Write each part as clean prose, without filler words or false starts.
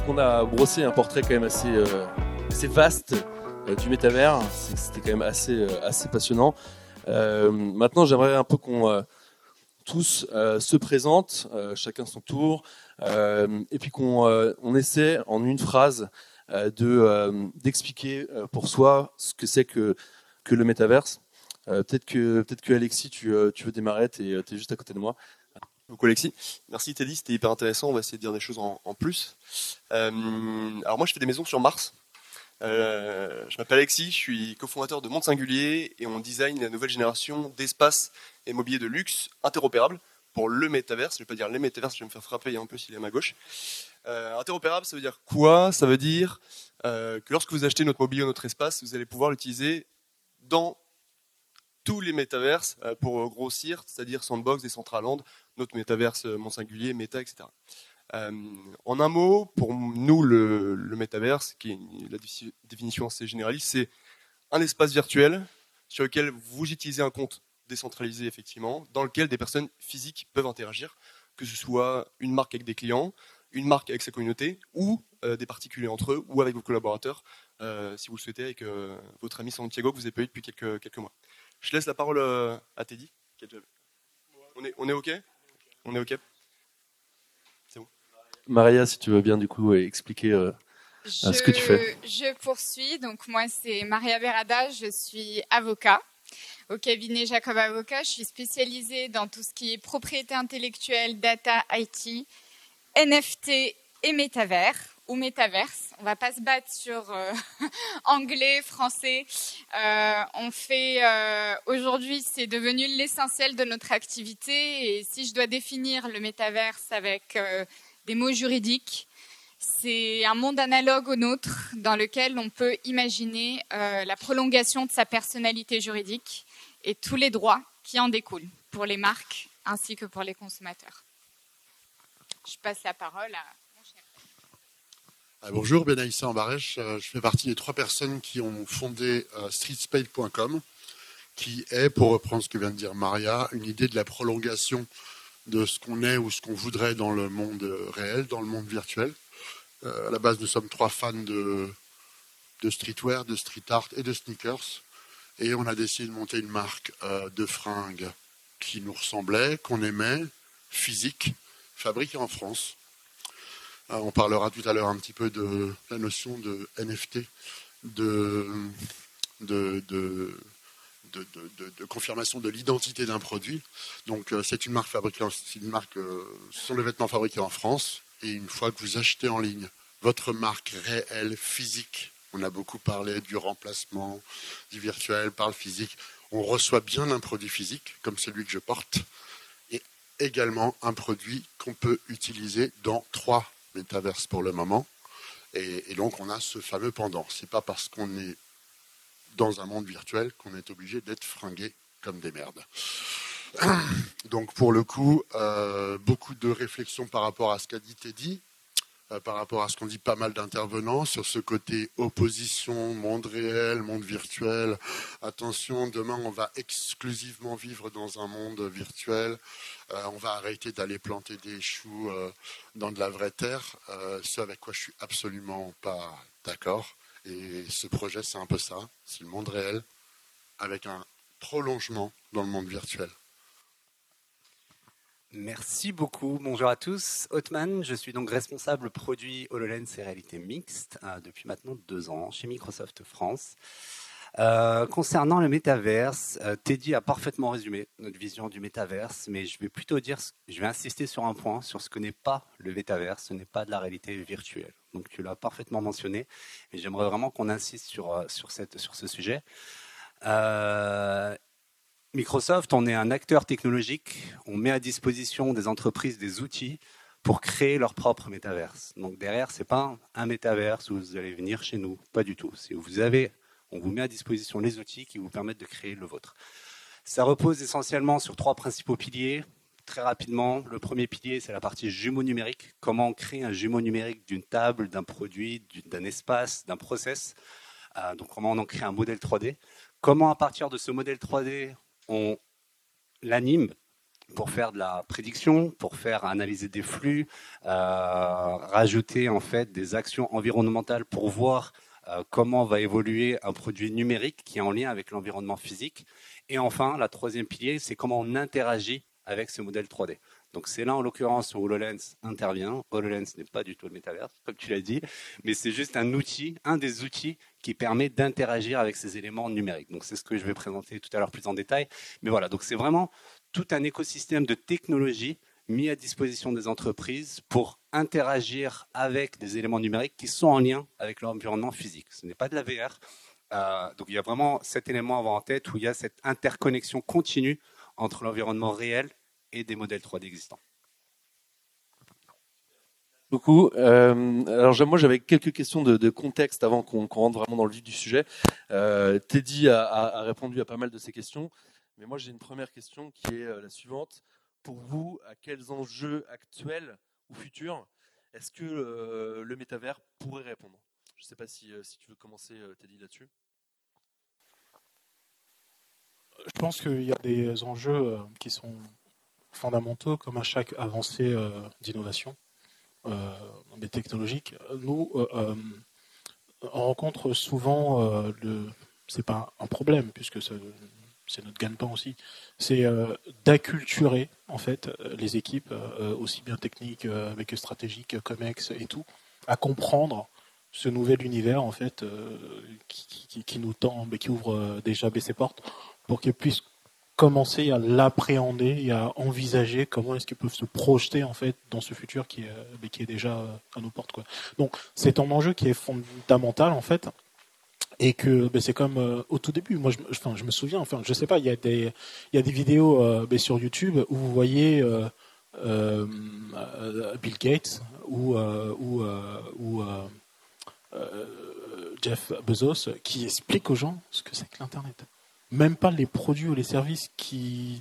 Donc on a brossé un portrait quand même assez vaste du métavers. C'était quand même assez passionnant. Maintenant, j'aimerais un peu qu'on tous se présentent, chacun son tour, et puis qu'on essaie en une phrase d'expliquer pour soi ce que c'est que le métaverse. Peut-être que Alexis, tu veux démarrer, tu es juste à côté de moi. Beaucoup Alexis. Merci Teddy, c'était hyper intéressant. On va essayer de dire des choses en plus. Alors moi je fais des maisons sur Mars. Je m'appelle Alexis, je suis cofondateur de Monde Singulier et on design la nouvelle génération d'espaces et mobilier de luxe interopérables pour le métaverse. Je ne vais pas dire les métaverses, je vais me faire frapper un peu s'il est à ma gauche. Interopérable, ça veut dire quoi? Ça veut dire que lorsque vous achetez notre mobilier ou notre espace, vous allez pouvoir l'utiliser dans tous les métaverses pour grossir, c'est-à-dire Sandbox, Decentraland, notre métaverse Monde Singulier, Meta, etc. En un mot, pour nous, le métaverse, qui est la définition assez généraliste, c'est un espace virtuel sur lequel vous utilisez un compte décentralisé, effectivement, dans lequel des personnes physiques peuvent interagir, que ce soit une marque avec des clients, une marque avec sa communauté, ou des particuliers entre eux, ou avec vos collaborateurs, si vous le souhaitez, avec votre ami Santiago que vous avez pas eu depuis quelques mois. Je laisse la parole à Teddy. On est OK? On est OK? C'est bon. Maria, si tu veux bien du coup expliquer ce que tu fais. Je poursuis. Donc moi, c'est Maria Berada. Je suis avocat au cabinet Jacob Avocat. Je suis spécialisée dans tout ce qui est propriété intellectuelle, data, IT, NFT et métavers ou métaverse. On va pas se battre sur anglais, français. On fait aujourd'hui, c'est devenu l'essentiel de notre activité. Et si je dois définir le métaverse avec des mots juridiques, c'est un monde analogue au nôtre dans lequel on peut imaginer la prolongation de sa personnalité juridique et tous les droits qui en découlent pour les marques ainsi que pour les consommateurs. Je passe la parole à mon cher. Bonjour, Benaïssa Ambarèche. Je fais partie des 3 personnes qui ont fondé streetspace.com, qui est, pour reprendre ce que vient de dire Maria, une idée de la prolongation de ce qu'on est ou ce qu'on voudrait dans le monde réel, dans le monde virtuel. À la base, nous sommes 3 fans de streetwear, de street art et de sneakers. Et on a décidé de monter une marque de fringues qui nous ressemblait, qu'on aimait, physique, fabriquée en France. On parlera tout à l'heure un petit peu de la notion de NFT, de confirmation de l'identité d'un produit. Donc c'est une marque fabriquée, ce sont des vêtements fabriqués en France. Et une fois que vous achetez en ligne votre marque réelle, physique, on a beaucoup parlé du remplacement, du virtuel par le physique, on reçoit bien un produit physique, comme celui que je porte, et également un produit qu'on peut utiliser dans 3 métaverses pour le moment. Et donc on a ce fameux pendant. C'est pas parce qu'on est dans un monde virtuel qu'on est obligé d'être fringué comme des merdes. Donc pour le coup, beaucoup de réflexions par rapport à ce qu'a dit Teddy, par rapport à ce qu'ont dit pas mal d'intervenants sur ce côté opposition, monde réel, monde virtuel. Attention, demain on va exclusivement vivre dans un monde virtuel. On va arrêter d'aller planter des choux dans de la vraie terre. Ce avec quoi je suis absolument pas d'accord. Et ce projet, c'est un peu ça. C'est le monde réel avec un prolongement dans le monde virtuel. Merci beaucoup. Bonjour à tous. Othman, je suis donc responsable produit HoloLens et réalité mixte depuis maintenant 2 ans chez Microsoft France. Concernant le métaverse, Teddy a parfaitement résumé notre vision du métaverse, mais je vais insister sur un point, sur ce que n'est pas le métaverse, ce n'est pas de la réalité virtuelle. Donc tu l'as parfaitement mentionné, et j'aimerais vraiment qu'on insiste sur ce sujet. Microsoft, on est un acteur technologique, on met à disposition des entreprises des outils pour créer leur propre métaverse. Donc derrière, ce n'est pas un métaverse où vous allez venir chez nous, pas du tout. On vous met à disposition les outils qui vous permettent de créer le vôtre. Ça repose essentiellement sur 3 principaux piliers. Très rapidement, le premier pilier, c'est la partie jumeau numérique. Comment on crée un jumeau numérique d'une table, d'un produit, d'un espace, d'un process. Donc comment on en crée un modèle 3D. Comment à partir de ce modèle 3D, on l'anime pour faire de la prédiction, pour faire analyser des flux, rajouter en fait des actions environnementales pour voir comment va évoluer un produit numérique qui est en lien avec l'environnement physique. Et enfin, la troisième pilier, c'est comment on interagit avec ce modèle 3D. Donc c'est là en l'occurrence où HoloLens intervient. HoloLens n'est pas du tout le métaverse, comme tu l'as dit, mais c'est juste un outil, un des outils qui permet d'interagir avec ces éléments numériques. Donc c'est ce que je vais présenter tout à l'heure plus en détail. Mais voilà, donc c'est vraiment tout un écosystème de technologies mis à disposition des entreprises pour interagir avec des éléments numériques qui sont en lien avec l'environnement physique. Ce n'est pas de la VR. Donc il y a vraiment cet élément à avoir en tête où il y a cette interconnexion continue entre l'environnement réel et des modèles 3D existants. Beaucoup. Alors moi j'avais quelques questions de contexte avant qu'on rentre vraiment dans le vif du sujet. Teddy a répondu à pas mal de ces questions, mais moi j'ai une première question qui est la suivante. Pour vous, à quels enjeux actuels ou futurs est-ce que le métavers pourrait répondre? Je ne sais pas si tu veux commencer, Teddy, là-dessus. Je pense qu'il y a des enjeux qui sont fondamentaux, comme à chaque avancée d'innovation des technologiques. Nous, on rencontre souvent c'est pas un problème puisque c'est notre gagne-pain aussi, c'est d'acculturer en fait les équipes aussi bien techniques avec stratégiques, COMEX et tout, à comprendre ce nouvel univers en fait qui nous tend, mais qui ouvre déjà ses portes pour qu'ils puissent commencer à l'appréhender et à envisager comment est-ce qu'ils peuvent se projeter en fait dans ce futur qui est déjà à nos portes, quoi. Donc c'est un enjeu qui est fondamental en fait, et que c'est comme au tout début. Moi je me souviens, enfin je sais pas, il y a des vidéos sur YouTube où vous voyez Bill Gates ou Jeff Bezos qui explique aux gens ce que c'est que l'internet. Même pas les produits ou les services qui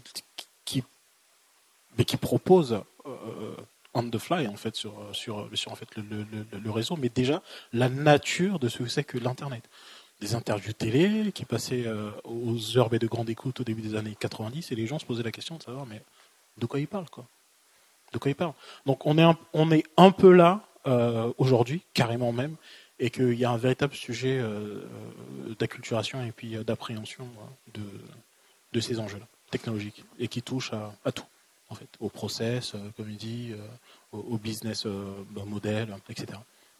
proposent on the fly en fait sur en fait le réseau, mais déjà la nature de ce que c'est que l'internet. Des interviews télé qui passaient aux heures de grande écoute au début des années 90, et les gens se posaient la question de savoir mais de quoi ils parlent, quoi. De quoi ils parlent. Donc on est un peu là aujourd'hui, carrément même, et qu'il y a un véritable sujet d'acculturation et puis d'appréhension de ces enjeux-là technologiques, et qui touche à tout, en fait, au process, comme il dit, au business model, etc.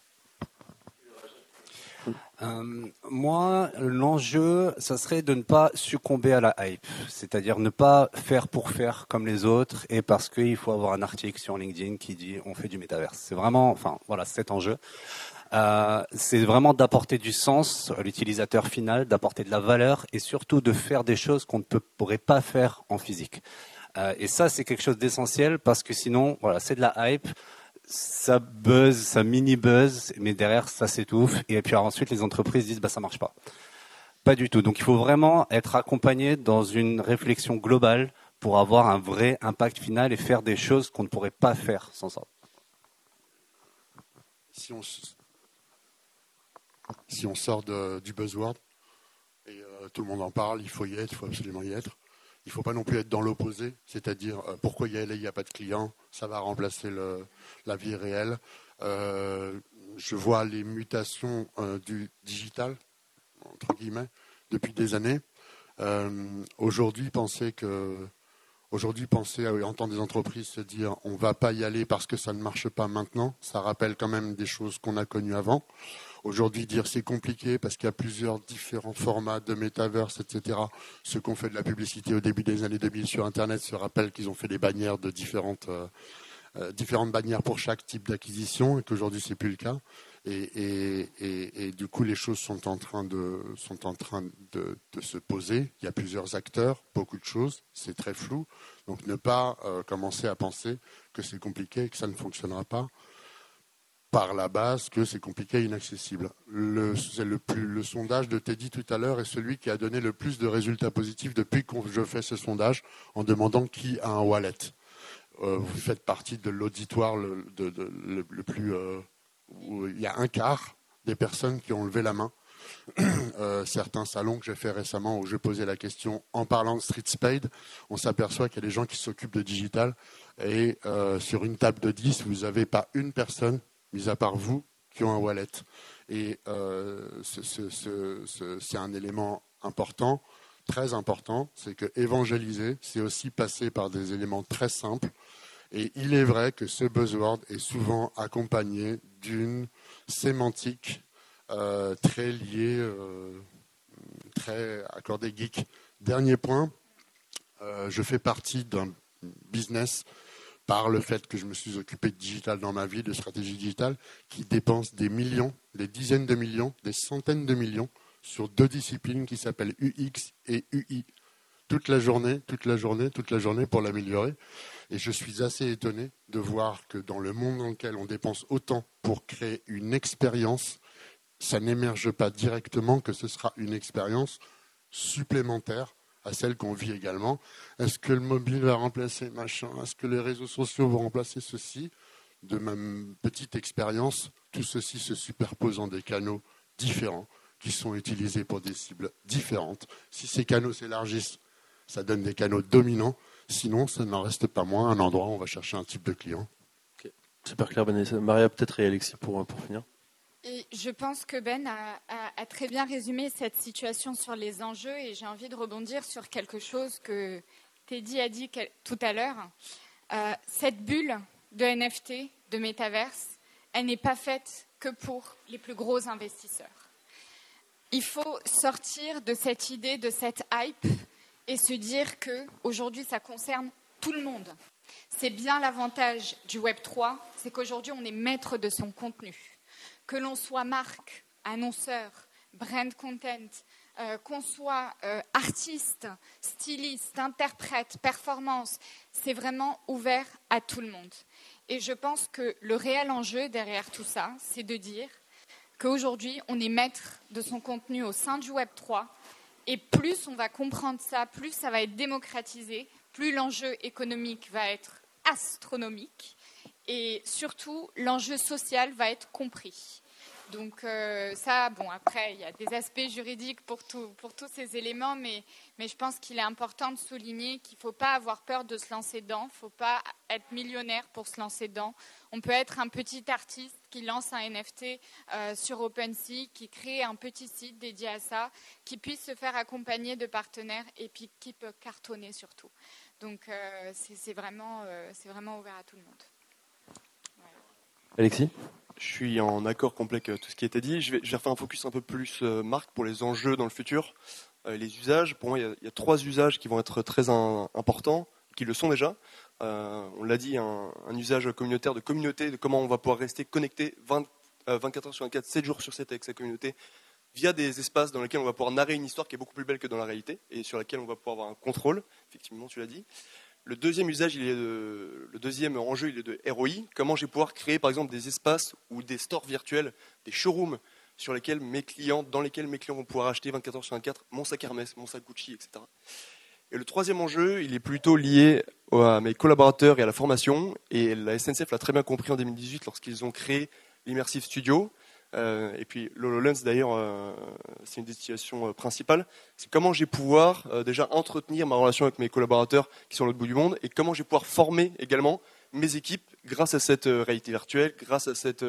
Moi, l'enjeu, ça serait de ne pas succomber à la hype, c'est-à-dire ne pas faire pour faire comme les autres et parce qu'il faut avoir un article sur LinkedIn qui dit on fait du métaverse. C'est vraiment, enfin voilà, cet enjeu. C'est vraiment d'apporter du sens à l'utilisateur final, d'apporter de la valeur et surtout de faire des choses qu'on ne pourrait pas faire en physique. Et ça, c'est quelque chose d'essentiel parce que sinon, voilà, c'est de la hype. Ça buzz, ça mini buzz, mais derrière ça s'étouffe et puis ensuite les entreprises disent ça marche pas. Pas du tout. Donc il faut vraiment être accompagné dans une réflexion globale pour avoir un vrai impact final et faire des choses qu'on ne pourrait pas faire sans ça. Si on sort du buzzword et tout le monde en parle, il faut y être, il faut absolument y être. Il ne faut pas non plus être dans l'opposé, c'est-à-dire pourquoi y aller, il n'y a pas de clients, ça va remplacer la vie réelle. Je vois les mutations du digital, entre guillemets, depuis des années. Aujourd'hui, penser à entendre des entreprises se dire on ne va pas y aller parce que ça ne marche pas maintenant, ça rappelle quand même des choses qu'on a connues avant. Aujourd'hui, dire c'est compliqué parce qu'il y a plusieurs différents formats de metaverse, etc. Ceux qui ont fait de la publicité au début des années 2000 sur Internet se rappellent qu'ils ont fait des bannières de différentes bannières pour chaque type d'acquisition et qu'aujourd'hui, c'est plus le cas. Et du coup, les choses sont en train de se poser. Il y a plusieurs acteurs, beaucoup de choses, c'est très flou. Donc, ne pas commencer à penser que c'est compliqué et que ça ne fonctionnera pas par la base, que c'est compliqué et inaccessible. Le sondage de Teddy tout à l'heure est celui qui a donné le plus de résultats positifs depuis que je fais ce sondage en demandant qui a un wallet. Vous faites partie de l'auditoire le plus... où il y a un quart des personnes qui ont levé la main certains salons que j'ai fait récemment où je posais la question en parlant de Street Spade, on s'aperçoit qu'il y a des gens qui s'occupent de digital et sur une table de 10, vous n'avez pas une personne, mis à part vous, qui ont un wallet. Et c'est un élément important, très important, c'est que évangéliser, c'est aussi passer par des éléments très simples. Et il est vrai que ce buzzword est souvent accompagné d'une sémantique très liée, très accordée geek. Dernier point, je fais partie d'un business par le fait que je me suis occupé de digital dans ma vie, de stratégie digitale, qui dépense des millions, des dizaines de millions, des centaines de millions sur 2 disciplines qui s'appellent UX et UI. Toute la journée pour l'améliorer. Et je suis assez étonné de voir que dans le monde dans lequel on dépense autant pour créer une expérience, ça n'émerge pas directement que ce sera une expérience supplémentaire à celle qu'on vit également. Est-ce que le mobile va remplacer machin? Est-ce que les réseaux sociaux vont remplacer ceci? De ma petite expérience, tout ceci se superpose en des canaux différents qui sont utilisés pour des cibles différentes. Si ces canaux s'élargissent, ça donne des canaux dominants. Sinon, ça n'en reste pas moins un endroit où on va chercher un type de client. Okay. Super clair, Ben. Maria, peut-être, et Alexis pour finir. Et je pense que Ben a très bien résumé cette situation sur les enjeux et j'ai envie de rebondir sur quelque chose que Teddy a dit tout à l'heure. Cette bulle de NFT, de métaverse, elle n'est pas faite que pour les plus gros investisseurs. Il faut sortir de cette idée, de cette hype et se dire qu'aujourd'hui, ça concerne tout le monde. C'est bien l'avantage du Web3, c'est qu'aujourd'hui, on est maître de son contenu. Que l'on soit marque, annonceur, brand content, qu'on soit artiste, styliste, interprète, performance, c'est vraiment ouvert à tout le monde. Et je pense que le réel enjeu derrière tout ça, c'est de dire qu'aujourd'hui, on est maître de son contenu au sein du Web3. Et plus on va comprendre ça, plus ça va être démocratisé, plus l'enjeu économique va être astronomique et surtout l'enjeu social va être compris. Donc ça, bon, après, il y a des aspects juridiques pour tous ces éléments, mais je pense qu'il est important de souligner qu'il ne faut pas avoir peur de se lancer dedans, il ne faut pas être millionnaire pour se lancer dedans. On peut être un petit artiste qui lance un NFT sur OpenSea, qui crée un petit site dédié à ça, qui puisse se faire accompagner de partenaires et puis qui peut cartonner surtout. Donc c'est vraiment ouvert à tout le monde. Voilà. Alexis ? Je suis en accord complet avec tout ce qui a été dit. Je vais refaire un focus un peu plus marque pour les enjeux dans le futur. Les usages, pour moi, il y a 3 usages qui vont être très importants, qui le sont déjà. On l'a dit, un usage communautaire de communauté, de comment on va pouvoir rester connecté 24 heures sur 24, 7 jours sur 7 avec sa communauté, via des espaces dans lesquels on va pouvoir narrer une histoire qui est beaucoup plus belle que dans la réalité, et sur laquelle on va pouvoir avoir un contrôle, effectivement, tu l'as dit. Le deuxième usage, le deuxième enjeu, il est de ROI. Comment je vais pouvoir créer, par exemple, des espaces ou des stores virtuels, des showrooms dans lesquels mes clients vont pouvoir acheter 24 heures sur 24 mon sac Hermès, mon sac Gucci, etc. Et le troisième enjeu, il est plutôt lié à mes collaborateurs et à la formation. Et la SNCF l'a très bien compris en 2018 lorsqu'ils ont créé l'Immersive Studio. Et puis l'HoloLens, d'ailleurs, c'est une des situations principales. C'est comment je vais pouvoir déjà entretenir ma relation avec mes collaborateurs qui sont à l'autre bout du monde et comment je vais pouvoir former également mes équipes grâce à cette réalité virtuelle, grâce à cette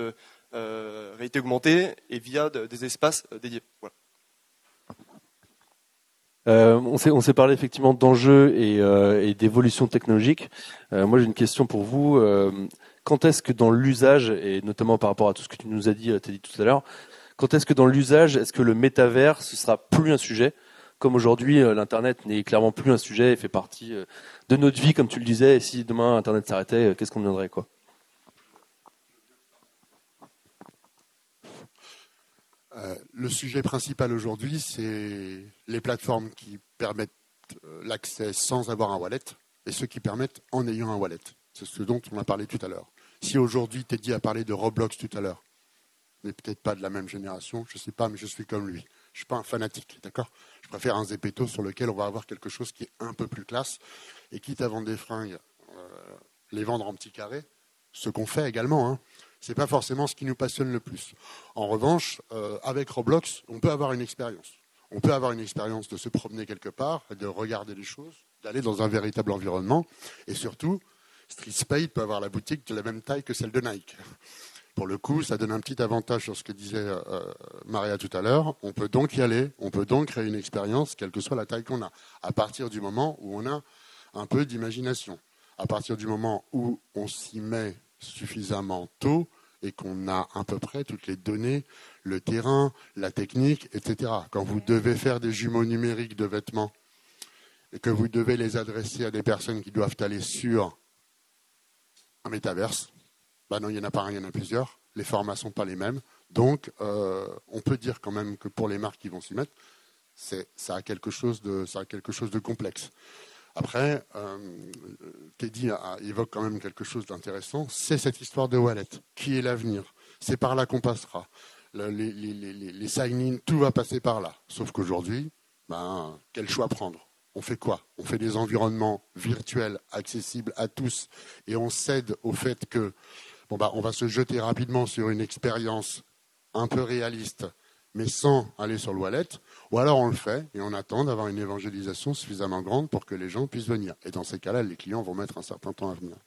réalité augmentée et via des espaces dédiés. Voilà. On s'est parlé effectivement d'enjeux et d'évolution technologique. Moi, j'ai une question pour vous. Quand est-ce que dans l'usage, et notamment par rapport à tout ce que tu nous as dit tout à l'heure, quand est-ce que dans l'usage, est-ce que le métavers, ce sera plus un sujet? Comme aujourd'hui, l'Internet n'est clairement plus un sujet et fait partie de notre vie, comme tu le disais. Et si demain, Internet s'arrêtait, qu'est-ce qu'on deviendrait, quoi? Le sujet principal aujourd'hui, c'est les plateformes qui permettent l'accès sans avoir un wallet et ceux qui permettent en ayant un wallet. C'est ce dont on a parlé tout à l'heure. Si aujourd'hui, Teddy a parlé de Roblox tout à l'heure, on n'est peut-être pas de la même génération, je ne sais pas, mais je suis comme lui. Je ne suis pas un fanatique, d'accord? Je préfère un Zepeto sur lequel on va avoir quelque chose qui est un peu plus classe. Et quitte à vendre des fringues, les vendre en petits carrés, ce qu'on fait également, hein. C'est pas forcément ce qui nous passionne le plus. En revanche, avec Roblox, on peut avoir une expérience. On peut avoir une expérience de se promener quelque part, de regarder les choses, d'aller dans un véritable environnement. Et surtout, StreetSpade peut avoir la boutique de la même taille que celle de Nike. Pour le coup, ça donne un petit avantage sur ce que disait Maria tout à l'heure. On peut donc y aller, on peut donc créer une expérience, quelle que soit la taille qu'on a, à partir du moment où on a un peu d'imagination, à partir du moment où on s'y met suffisamment tôt et qu'on a à peu près toutes les données, le terrain, la technique, etc. Quand vous devez faire des jumeaux numériques de vêtements et que vous devez les adresser à des personnes qui doivent aller sur un métaverse, ben non, il n'y en a pas un, il y en a plusieurs. Les formats ne sont pas les mêmes. Donc, on peut dire quand même que pour les marques qui vont s'y mettre, ça a quelque chose de complexe. Après, Teddy évoque quand même quelque chose d'intéressant, c'est cette histoire de wallet. Qui est l'avenir? C'est par là qu'on passera. Les sign-in, tout va passer par là. Sauf qu'aujourd'hui, quel choix prendre? On fait quoi? On fait des environnements virtuels accessibles à tous et on cède au fait que on va se jeter rapidement sur une expérience un peu réaliste, mais sans aller sur le wallet, ou alors on le fait et on attend d'avoir une évangélisation suffisamment grande pour que les gens puissent venir. Et dans ces cas-là, les clients vont mettre un certain temps à venir.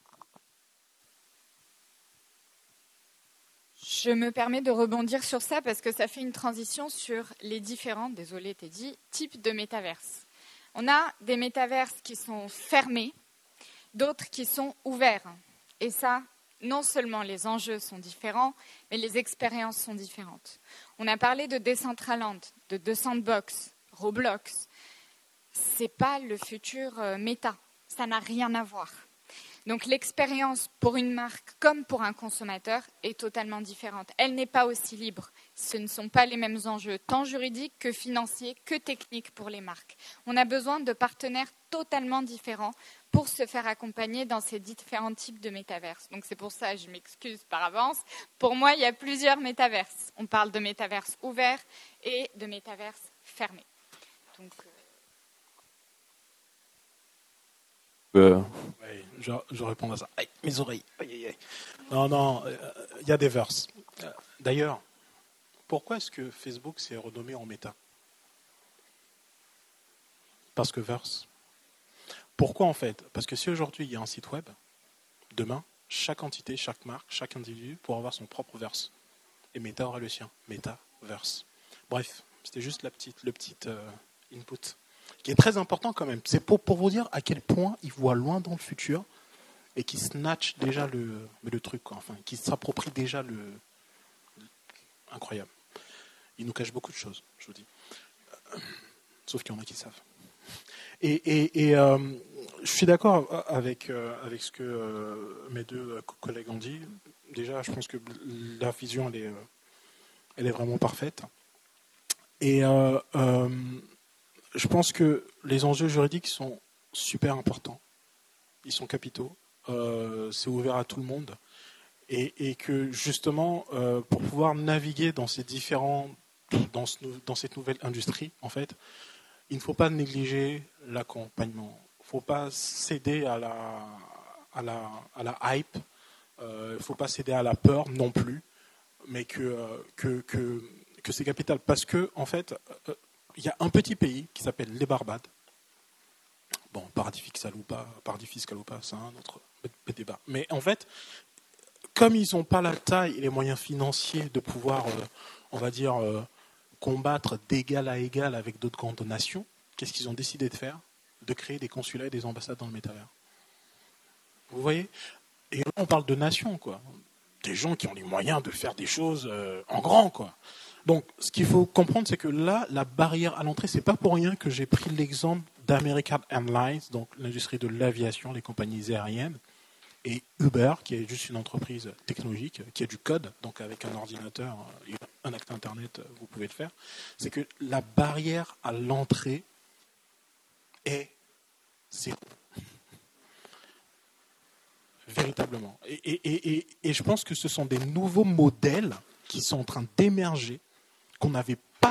Je me permets de rebondir sur ça parce que ça fait une transition sur les différents, désolé Teddy, types de métaverses. On a des métaverses qui sont fermés, d'autres qui sont ouverts. Et ça, non seulement les enjeux sont différents, mais les expériences sont différentes. On a parlé de Decentraland, de Sandbox, Roblox. Ce n'est pas le futur méta. Ça n'a rien à voir. Donc l'expérience pour une marque comme pour un consommateur est totalement différente. Elle n'est pas aussi libre. Ce ne sont pas les mêmes enjeux, tant juridiques que financiers, que techniques pour les marques. On a besoin de partenaires totalement différents pour se faire accompagner dans ces différents types de métaverses. Donc c'est pour ça, je m'excuse par avance. Pour moi, il y a plusieurs métaverses. On parle de métaverses ouverts et de métaverses fermés. Donc, Oui, je réponds à ça. Aïe, mes oreilles. Aïe, aïe, aïe. Non, il y a des verses. D'ailleurs, pourquoi est-ce que Facebook s'est renommé en Meta? Parce que verse. Pourquoi en fait? Parce que si aujourd'hui il y a un site web, demain, chaque entité, chaque marque, chaque individu pourra avoir son propre verse. Et Meta aura le sien. Metaverse. Bref, c'était juste le petit input, qui est très important quand même. C'est pour vous dire à quel point ils voient loin dans le futur et qui snatch déjà le truc, quoi. Enfin, qui s'approprie déjà le... Incroyable. Ils nous cachent beaucoup de choses, je vous dis. Sauf qu'il y en a qui savent. Et je suis d'accord avec ce que mes deux collègues ont dit. Déjà, je pense que la vision, elle est vraiment parfaite. Et je pense que les enjeux juridiques sont super importants. Ils sont capitaux. C'est ouvert à tout le monde. Et que justement, pour pouvoir naviguer dans ces dans cette nouvelle industrie, en fait, il ne faut pas négliger l'accompagnement. Il ne faut pas céder à la hype. Il ne faut pas céder à la peur non plus, mais que c'est capital. Parce que, en fait, il y a un petit pays qui s'appelle les Barbades. Bon, paradis fiscal ou pas, c'est un autre débat. Mais en fait, comme ils n'ont pas la taille et les moyens financiers de pouvoir, on va dire, combattre d'égal à égal avec d'autres grandes nations, qu'est-ce qu'ils ont décidé de faire? De créer des consulats et des ambassades dans le métavers. Vous voyez? Et là, on parle de nations, quoi. Des gens qui ont les moyens de faire des choses en grand, quoi. Donc, ce qu'il faut comprendre, c'est que là, la barrière à l'entrée, c'est pas pour rien que j'ai pris l'exemple d'American Airlines, donc l'industrie de l'aviation, les compagnies aériennes, et Uber, qui est juste une entreprise technologique, qui a du code, donc avec un ordinateur, un accès Internet, vous pouvez le faire. C'est que la barrière à l'entrée est zéro. Véritablement. Et je pense que ce sont des nouveaux modèles qui sont en train d'émerger, qu'on n'avait pas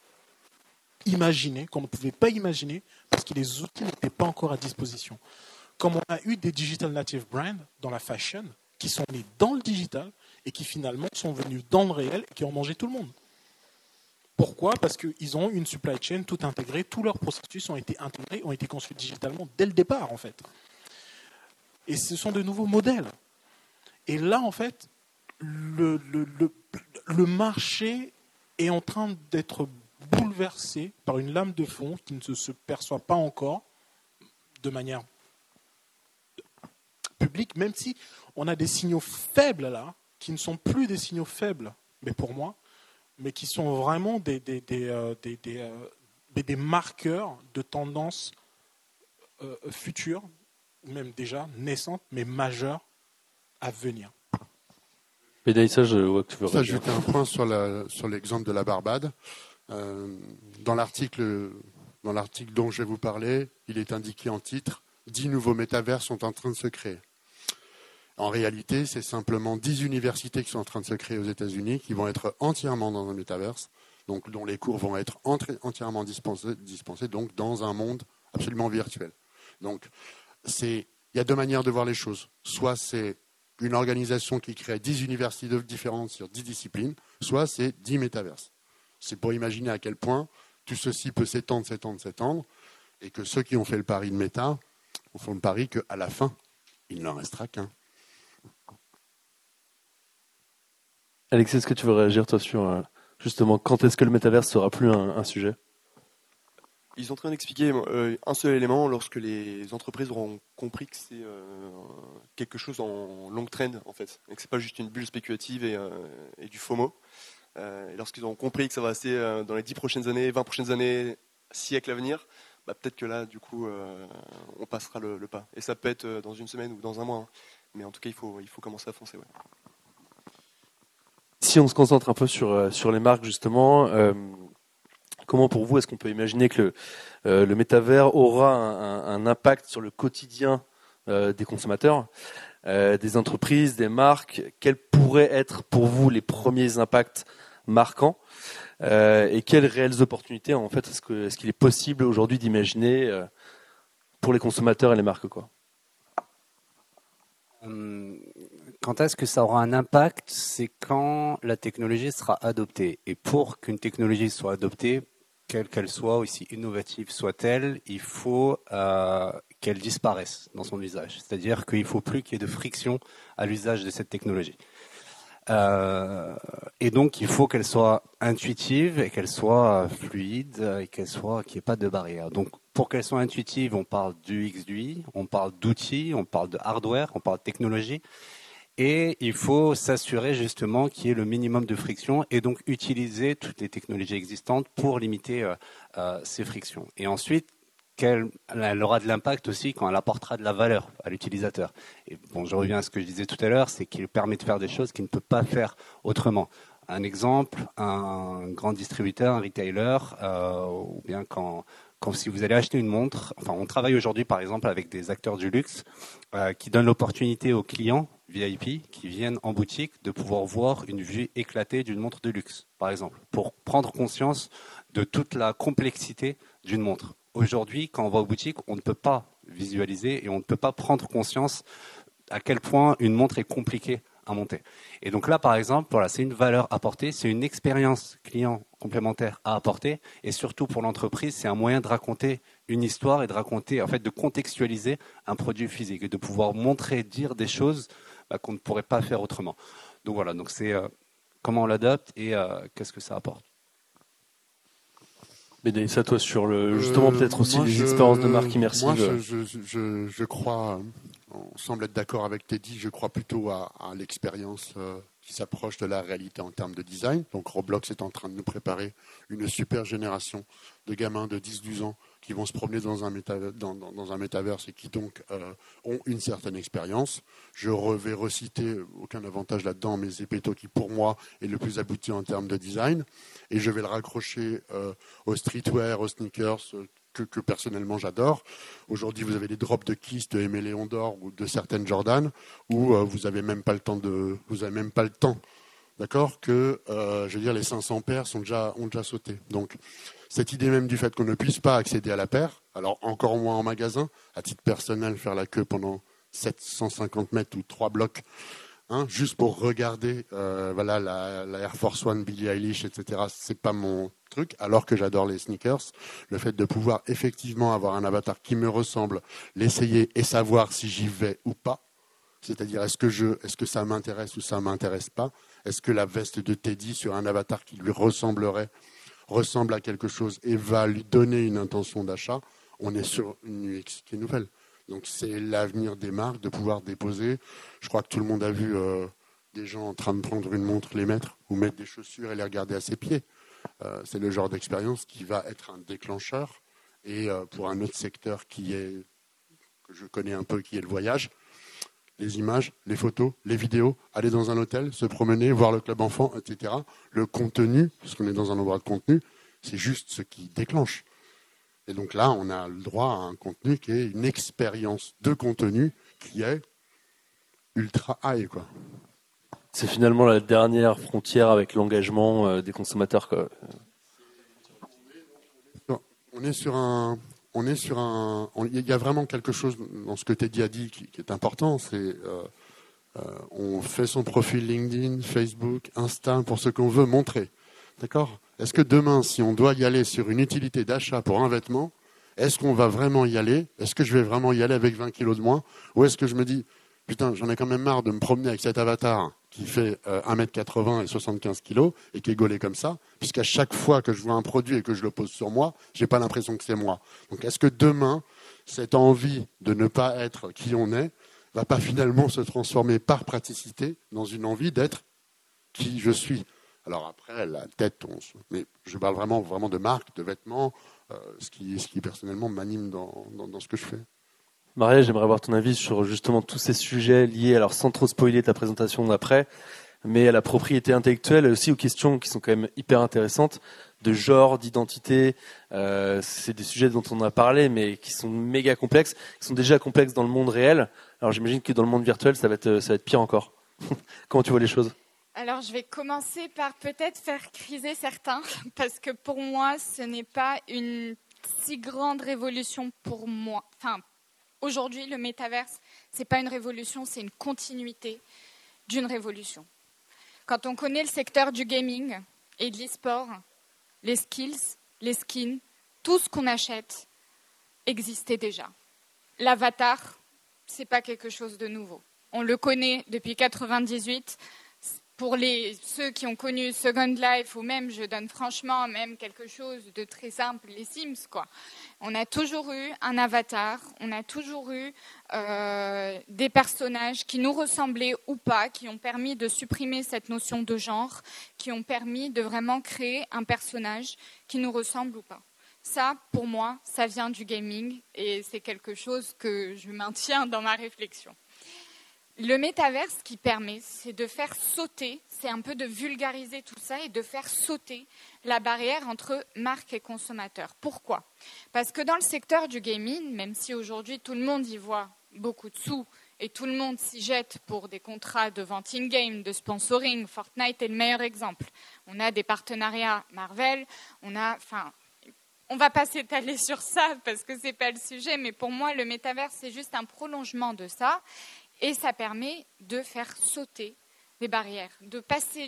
imaginé, qu'on ne pouvait pas imaginer, parce que les outils n'étaient pas encore à disposition. Comme on a eu des digital native brands dans la fashion qui sont nés dans le digital et qui finalement sont venus dans le réel et qui ont mangé tout le monde. Pourquoi ? Parce qu'ils ont une supply chain tout intégrée, tous leurs processus ont été intégrés, ont été conçus digitalement dès le départ en fait. Et ce sont de nouveaux modèles. Et là en fait, le marché est en train d'être bouleversé par une lame de fond qui ne se perçoit pas encore de manière publique, même si on a des signaux faibles là, qui ne sont plus des signaux faibles, mais pour moi, mais qui sont vraiment des marqueurs de tendances futures, même déjà naissantes, mais majeures à venir. Bédaïssa, je vois que tu veux Je vais réagir. ajouter un point sur l'exemple de la Barbade. Dans l'article dont je vais vous parler, il est indiqué en titre « 10 nouveaux métavers sont en train de se créer ». En réalité, c'est simplement 10 universités qui sont en train de se créer aux États-Unis, qui vont être entièrement dans un métaverse, donc dont les cours vont être entièrement dispensés donc dans un monde absolument virtuel. Donc, il y a deux manières de voir les choses. Soit c'est une organisation qui crée 10 universités différentes sur 10 disciplines, soit c'est 10 métaverses. C'est pour imaginer à quel point tout ceci peut s'étendre, et que ceux qui ont fait le pari de méta font le pari qu'à la fin, il n'en restera qu'un. Alexis, est-ce que tu veux réagir toi sur justement quand est-ce que le métaverse sera plus un sujet ? Ils sont en train d'expliquer un seul élément lorsque les entreprises auront compris que c'est quelque chose en long trend en fait, et que c'est pas juste une bulle spéculative et du FOMO. Et lorsqu'ils auront compris que ça va rester dans les 10 prochaines années, 20 prochaines années, siècles à venir, peut-être que là, du coup, on passera le pas. Et ça peut être dans une semaine ou dans un mois, hein. Mais en tout cas, il faut commencer à foncer. Ouais. Si on se concentre un peu sur les marques justement, comment pour vous est-ce qu'on peut imaginer que le métavers aura un impact sur le quotidien des consommateurs, des entreprises, des marques ? Quels pourraient être pour vous les premiers impacts marquants et quelles réelles opportunités en fait est-ce qu'il est possible aujourd'hui d'imaginer pour les consommateurs et les marques quoi ? Quand est-ce que ça aura un impact ? C'est quand la technologie sera adoptée. Et pour qu'une technologie soit adoptée, quelle qu'elle soit, aussi innovative soit-elle, il faut qu'elle disparaisse dans son usage. C'est-à-dire qu'il ne faut plus qu'il y ait de friction à l'usage de cette technologie. Et donc, il faut qu'elle soit intuitive et qu'elle soit fluide et qu'il n'y ait pas de barrière. Donc, pour qu'elle soit intuitive, on parle du X, du Y, on parle d'outils, on parle de hardware, on parle de technologie. Et il faut s'assurer justement qu'il y ait le minimum de friction et donc utiliser toutes les technologies existantes pour limiter ces frictions. Et ensuite, elle aura de l'impact aussi quand elle apportera de la valeur à l'utilisateur. Et bon, je reviens à ce que je disais tout à l'heure, c'est qu'il permet de faire des choses qu'il ne peut pas faire autrement. Un exemple, un grand distributeur, un retailer, ou bien quand si vous allez acheter une montre, enfin on travaille aujourd'hui par exemple avec des acteurs du luxe qui donnent l'opportunité aux clients VIP qui viennent en boutique de pouvoir voir une vue éclatée d'une montre de luxe, par exemple, pour prendre conscience de toute la complexité d'une montre. Aujourd'hui, quand on va aux boutiques, on ne peut pas visualiser et on ne peut pas prendre conscience à quel point une montre est compliquée à monter. Et donc là, par exemple, voilà, c'est une valeur apportée, c'est une expérience client complémentaire à apporter, et surtout pour l'entreprise, c'est un moyen de raconter une histoire et de raconter, en fait, de contextualiser un produit physique et de pouvoir montrer, dire des choses qu'on ne pourrait pas faire autrement. Donc voilà, donc c'est comment on l'adopte et qu'est-ce que ça apporte. Mais ça, toi, sur justement peut-être aussi les expériences de marque immersive. Moi, je crois, on semble être d'accord avec Teddy, je crois plutôt à l'expérience qui s'approche de la réalité en termes de design. Donc Roblox est en train de nous préparer une super génération de gamins de 10-12 ans qui vont se promener dans un métaverse et qui donc ont une certaine expérience. Je vais reciter, aucun avantage là-dedans, mais Zepeto qui pour moi est le plus abouti en termes de design. Et je vais le raccrocher au streetwear, aux sneakers, que personnellement j'adore. Aujourd'hui, vous avez des drops de Kiss, de Aimé Léon d'Or ou de certaines Jordan où vous n'avez même pas le temps d'accord, que je veux dire les 500 paires ont déjà sauté. Donc cette idée même du fait qu'on ne puisse pas accéder à la paire, alors encore moins en magasin, à titre personnel, faire la queue pendant 750 mètres ou 3 blocs, juste pour regarder voilà, la Air Force One, Billie Eilish, etc. C'est pas mon truc, alors que j'adore les sneakers. Le fait de pouvoir effectivement avoir un avatar qui me ressemble, l'essayer et savoir si j'y vais ou pas, c'est-à-dire est-ce que ça m'intéresse ou ça m'intéresse pas, est-ce que la veste de Teddy sur un avatar qui lui ressemble à quelque chose et va lui donner une intention d'achat, on est sur une UX qui est nouvelle. Donc c'est l'avenir des marques de pouvoir déposer. Je crois que tout le monde a vu des gens en train de prendre une montre, les mettre, ou mettre des chaussures et les regarder à ses pieds. C'est le genre d'expérience qui va être un déclencheur. Et pour un autre secteur que je connais un peu, qui est le voyage, les images, les photos, les vidéos, aller dans un hôtel, se promener, voir le club enfant, etc. Le contenu, parce qu'on est dans un endroit de contenu, c'est juste ce qui déclenche. Et donc là, on a le droit à un contenu qui est une expérience de contenu qui est ultra high, quoi. C'est finalement la dernière frontière avec l'engagement des consommateurs, quoi. On est sur un. Il y a vraiment quelque chose dans ce que Teddy a dit qui est important. C'est on fait son profil LinkedIn, Facebook, Insta pour ce qu'on veut montrer. D'accord ? Est-ce que demain, si on doit y aller sur une utilité d'achat pour un vêtement, est-ce qu'on va vraiment y aller ? Est-ce que je vais vraiment y aller avec 20 kilos de moins ? Ou est-ce que je me dis, putain, j'en ai quand même marre de me promener avec cet avatar qui fait 1m80 et 75 kilos et qui est gaulé comme ça, puisqu'à chaque fois que je vois un produit et que je le pose sur moi, j'ai pas l'impression que c'est moi. Donc est-ce que demain, cette envie de ne pas être qui on est va pas finalement se transformer par praticité dans une envie d'être qui je suis ? Alors après, la tête, mais je parle vraiment de marque, de vêtements, ce qui personnellement m'anime dans ce que je fais. Maria, j'aimerais avoir ton avis sur justement tous ces sujets liés, alors sans trop spoiler ta présentation d'après, mais à la propriété intellectuelle et aussi aux questions qui sont quand même hyper intéressantes, de genre, d'identité. C'est des sujets dont on a parlé, mais qui sont méga complexes, qui sont déjà complexes dans le monde réel. Alors j'imagine que dans le monde virtuel, ça va être pire encore. Comment tu vois les choses ? Alors, je vais commencer par peut-être faire criser certains, parce que pour moi, ce n'est pas une si grande révolution pour moi. Enfin, aujourd'hui, le métaverse, ce n'est pas une révolution, c'est une continuité d'une révolution. Quand on connaît le secteur du gaming et de l'e-sport, les skills, les skins, tout ce qu'on achète existait déjà. L'avatar, ce n'est pas quelque chose de nouveau. On le connaît depuis 1998. Pour ceux qui ont connu Second Life, ou même, je donne franchement, même quelque chose de très simple, les Sims, quoi. On a toujours eu un avatar, on a toujours eu des personnages qui nous ressemblaient ou pas, qui ont permis de supprimer cette notion de genre, qui ont permis de vraiment créer un personnage qui nous ressemble ou pas. Ça, pour moi, ça vient du gaming et c'est quelque chose que je maintiens dans ma réflexion. Le métaverse, ce qui permet, c'est de faire sauter, c'est un peu de vulgariser tout ça et de faire sauter la barrière entre marque et consommateur. Pourquoi ? Parce que dans le secteur du gaming, même si aujourd'hui tout le monde y voit beaucoup de sous et tout le monde s'y jette pour des contrats de vente in-game, de sponsoring, Fortnite est le meilleur exemple. On a des partenariats Marvel, on ne va pas s'étaler sur ça parce que ce n'est pas le sujet, mais pour moi, le métaverse, c'est juste un prolongement de ça. Et ça permet de faire sauter les barrières, de passer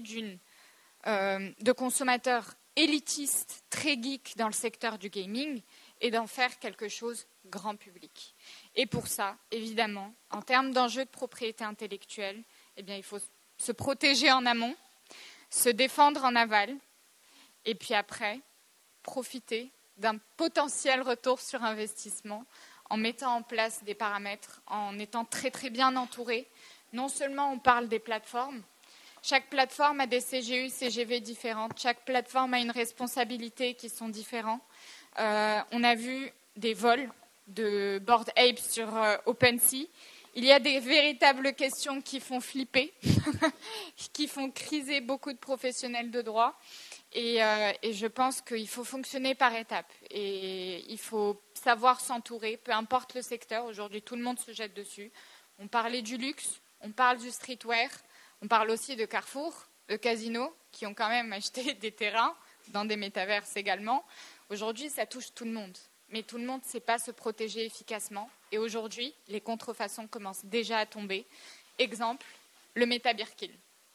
de consommateurs élitistes, très geeks dans le secteur du gaming, et d'en faire quelque chose grand public. Et pour ça, évidemment, en termes d'enjeux de propriété intellectuelle, eh bien, il faut se protéger en amont, se défendre en aval, et puis après, profiter d'un potentiel retour sur investissement en mettant en place des paramètres, en étant très très bien entouré. Non seulement on parle des plateformes, chaque plateforme a des CGU, CGV différentes, chaque plateforme a une responsabilité qui sont différents. On a vu des vols de Bored Ape sur OpenSea. Il y a des véritables questions qui font flipper, qui font criser beaucoup de professionnels de droit. Et je pense qu'il faut fonctionner par étapes. Et il faut savoir s'entourer, peu importe le secteur. Aujourd'hui, tout le monde se jette dessus. On parlait du luxe, on parle du streetwear, on parle aussi de Carrefour, de casinos qui ont quand même acheté des terrains dans des métaverses également. Aujourd'hui, ça touche tout le monde. Mais tout le monde ne sait pas se protéger efficacement. Et aujourd'hui, les contrefaçons commencent déjà à tomber. Exemple, le MetaBirkin.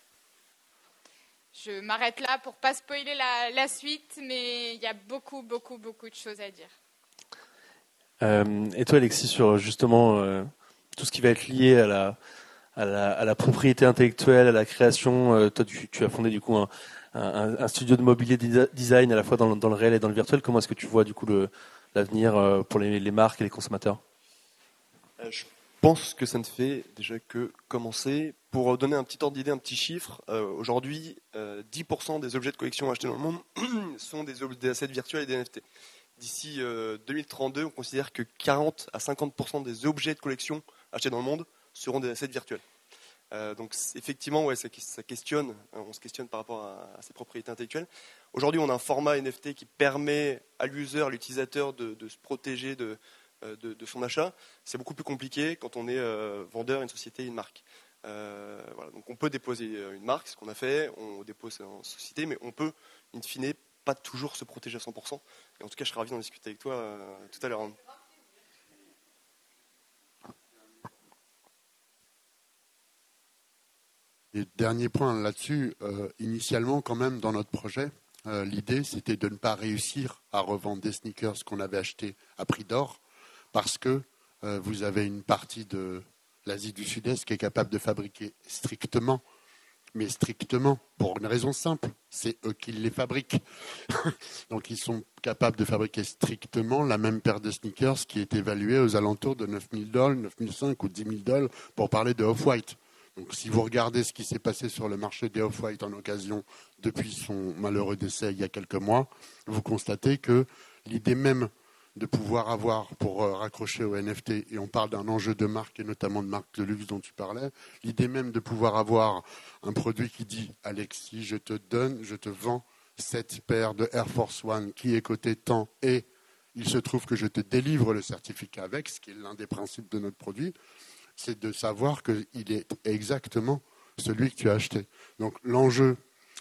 Je m'arrête là pour ne pas spoiler la suite, mais il y a beaucoup de choses à dire. Et toi, Alexis, sur justement tout ce qui va être lié à la propriété intellectuelle, à la création, toi, tu as fondé du coup un studio de mobilier design à la fois dans le réel et dans le virtuel. Comment est-ce que tu vois du coup l'avenir pour les marques et les consommateurs ? Je pense que ça ne fait déjà que commencer. Pour donner un petit ordre d'idée, un petit chiffre, aujourd'hui, 10% des objets de collection achetés dans le monde sont des assets virtuels et des NFT. D'ici 2032, on considère que 40 à 50% des objets de collection achetés dans le monde seront des assets virtuels. Donc effectivement, ouais, ça questionne. On se questionne par rapport à ces propriétés intellectuelles. Aujourd'hui, on a un format NFT qui permet à l'user, à l'utilisateur de se protéger de son achat. C'est beaucoup plus compliqué quand on est vendeur, une société, une marque. Voilà. Donc on peut déposer une marque, ce qu'on a fait, on dépose en société, mais on peut, in fine, pas toujours se protéger à 100%. Et en tout cas, je serais ravi d'en discuter avec toi tout à l'heure. Et dernier point là-dessus, initialement quand même dans notre projet, l'idée c'était de ne pas réussir à revendre des sneakers qu'on avait achetés à prix d'or parce que vous avez une partie de l'Asie du Sud-Est qui est capable de fabriquer strictement, mais strictement pour une raison simple, c'est eux qui les fabriquent. Donc ils sont capables de fabriquer strictement la même paire de sneakers qui est évaluée aux alentours de $9 000, 9 500 ou $10 000 pour parler de Off-White. Donc, si vous regardez ce qui s'est passé sur le marché des Off-White en occasion depuis son malheureux décès il y a quelques mois, vous constatez que l'idée même de pouvoir avoir, pour raccrocher au NFT, et on parle d'un enjeu de marque et notamment de marque de luxe dont tu parlais, l'idée même de pouvoir avoir un produit qui dit « Alexis, je te vends cette paire de Air Force One qui est cotée tant et il se trouve que je te délivre le certificat avec », ce qui est l'un des principes de notre produit, c'est de savoir qu'il est exactement celui que tu as acheté. Donc l'enjeu,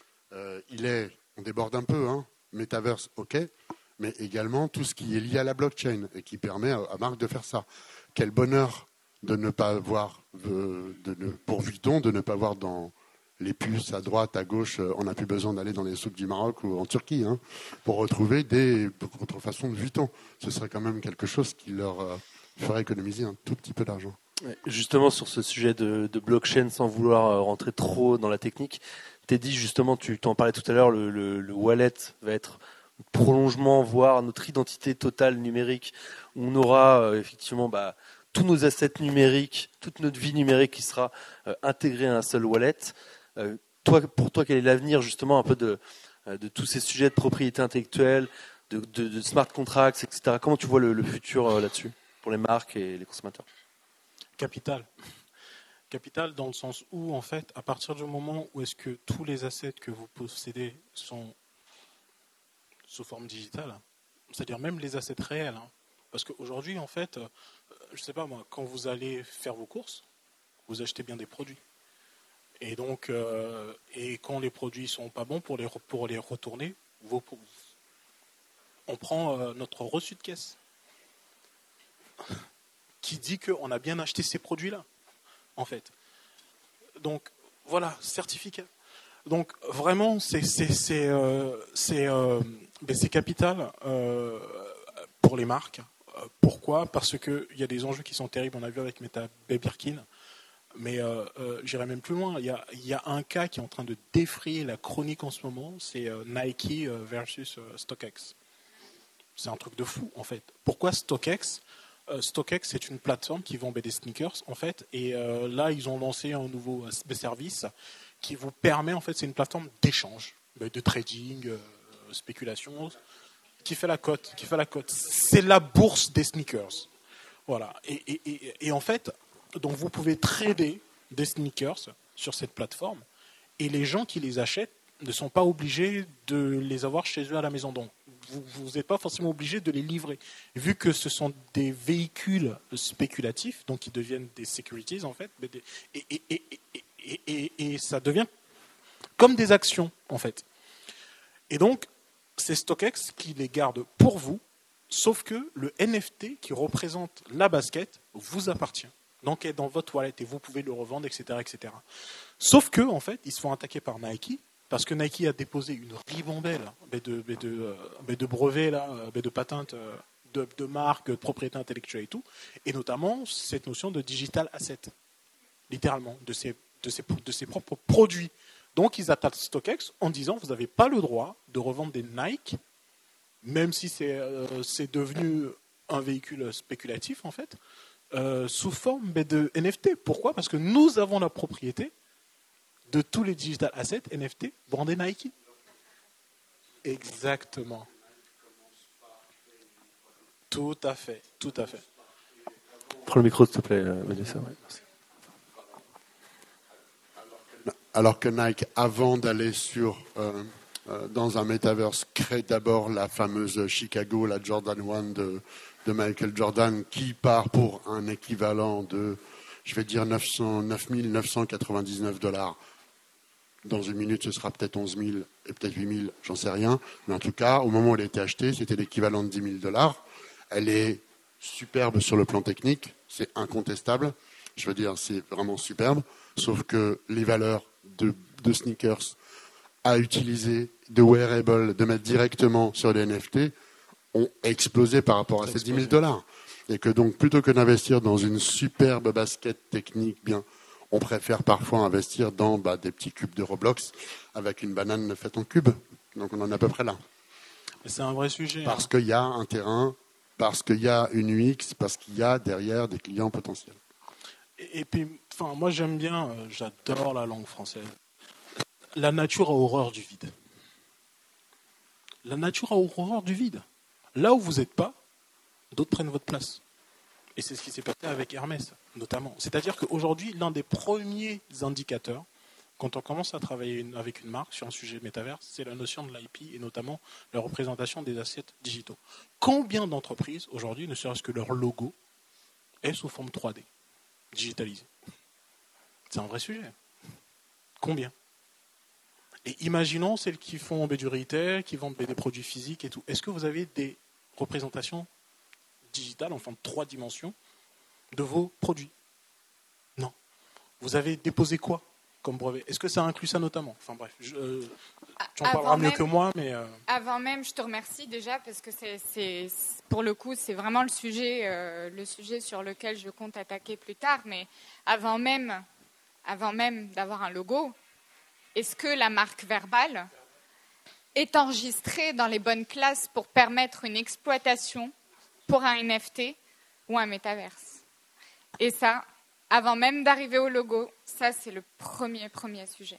on déborde un peu, Metaverse, ok, mais également tout ce qui est lié à la blockchain et qui permet à Marc de faire ça. Quel bonheur de ne pas avoir, pour Vuitton, de ne pas voir dans les puces à droite, à gauche, on n'a plus besoin d'aller dans les souks du Maroc ou en Turquie pour retrouver des contrefaçons de Vuitton. Ce serait quand même quelque chose qui leur ferait économiser un tout petit peu d'argent. Justement, sur ce sujet de blockchain, sans vouloir rentrer trop dans la technique, Teddy, justement, tu t'en parlais tout à l'heure, le wallet va être un prolongement, voire notre identité totale numérique, où on aura effectivement tous nos assets numériques, toute notre vie numérique qui sera intégrée à un seul wallet. Pour toi, quel est l'avenir justement un peu de tous ces sujets de propriété intellectuelle, de smart contracts, etc. Comment tu vois le futur là-dessus pour les marques et les consommateurs ? Capital dans le sens où, en fait, à partir du moment où est-ce que tous les assets que vous possédez sont sous forme digitale, c'est-à-dire même les assets réels, parce qu'aujourd'hui, en fait, je sais pas moi, quand vous allez faire vos courses, vous achetez bien des produits. Et donc, et quand les produits sont pas bons, pour les retourner, on prend notre reçu de caisse qui dit qu'on a bien acheté ces produits-là, en fait. Donc, voilà, certificat. Donc, vraiment, c'est capital pour les marques. Pourquoi ? Parce qu'il y a des enjeux qui sont terribles. On a vu avec MetaBirkin. Mais j'irai même plus loin. Il y a un cas qui est en train de défrayer la chronique en ce moment. C'est Nike versus StockX. C'est un truc de fou, en fait. Pourquoi StockX ? StockX, c'est une plateforme qui vend des sneakers, en fait, et là, ils ont lancé un nouveau service qui vous permet, en fait, c'est une plateforme d'échange, de trading, spéculation, qui fait la cote. C'est la bourse des sneakers. Voilà. Et en fait, donc vous pouvez trader des sneakers sur cette plateforme, et les gens qui les achètent ne sont pas obligés de les avoir chez eux à la maison. Donc, vous n'êtes pas forcément obligé de les livrer. Vu que ce sont des véhicules spéculatifs, donc qui deviennent des securities, en fait, et ça devient comme des actions, en fait. Et donc, c'est StockX qui les garde pour vous, sauf que le NFT qui représente la basket vous appartient. Donc, est dans votre wallet et vous pouvez le revendre, etc., etc. Sauf que, en fait, ils se font attaquer par Nike, parce que Nike a déposé une ribambelle de brevets, là, de patentes, de marques, de propriété intellectuelle et tout, et notamment cette notion de digital asset, littéralement, de ses propres produits. Donc, ils attaquent StockX en disant vous n'avez pas le droit de revendre des Nike, même si c'est devenu un véhicule spéculatif, en fait, sous forme de NFT. Pourquoi ? Parce que nous avons la propriété de tous les digital assets NFT brandés Nike. Exactement. Tout à fait, tout à fait. Prends le micro, s'il te plaît, Vanessa. Ouais, merci. Alors que Nike, avant d'aller dans un metaverse, crée d'abord la fameuse Chicago, la Jordan 1 de Michael Jordan, qui part pour un équivalent de, je vais dire, 9 999 $. Dans une minute, ce sera peut-être 11 000 et peut-être 8 000, j'en sais rien. Mais en tout cas, au moment où elle a été achetée, c'était l'équivalent de 10 000 $. Elle est superbe sur le plan technique, c'est incontestable. Je veux dire, c'est vraiment superbe. Sauf que les valeurs de sneakers à utiliser, de wearable, de mettre directement sur les NFT, ont explosé par rapport à ces 10 000 $. Et que donc, plutôt que d'investir dans une superbe basket technique, bien, on préfère parfois investir dans des petits cubes de Roblox avec une banane faite en cube. Donc on en est à peu près là. C'est un vrai sujet. Parce qu'il y a un terrain, parce qu'il y a une UX, parce qu'il y a derrière des clients potentiels. Et puis, moi j'aime bien, j'adore la langue française. La nature a horreur du vide. La nature a horreur du vide. Là où vous n'êtes pas, d'autres prennent votre place. Et c'est ce qui s'est passé avec Hermès, notamment. C'est-à-dire qu'aujourd'hui, l'un des premiers indicateurs, quand on commence à travailler avec une marque sur un sujet métavers, c'est la notion de l'IP et notamment la représentation des assets digitaux. Combien d'entreprises, aujourd'hui, ne serait-ce que leur logo, est sous forme 3D, digitalisé ? C'est un vrai sujet. Combien ? Et imaginons celles qui font du retail, qui vendent des produits physiques et tout. Est-ce que vous avez des représentations digitales, enfin 3 dimensions, de vos produits ? Non. Vous avez déposé quoi comme brevet ? Est-ce que ça inclut ça notamment ? Enfin bref, tu en parleras mieux que moi, mais... Avant même, je te remercie déjà parce que pour le coup, c'est vraiment le sujet sur lequel je compte attaquer plus tard. Mais avant même d'avoir un logo, est-ce que la marque verbale est enregistrée dans les bonnes classes pour permettre une exploitation pour un NFT ou un métaverse ? Et ça, avant même d'arriver au logo, ça c'est le premier sujet.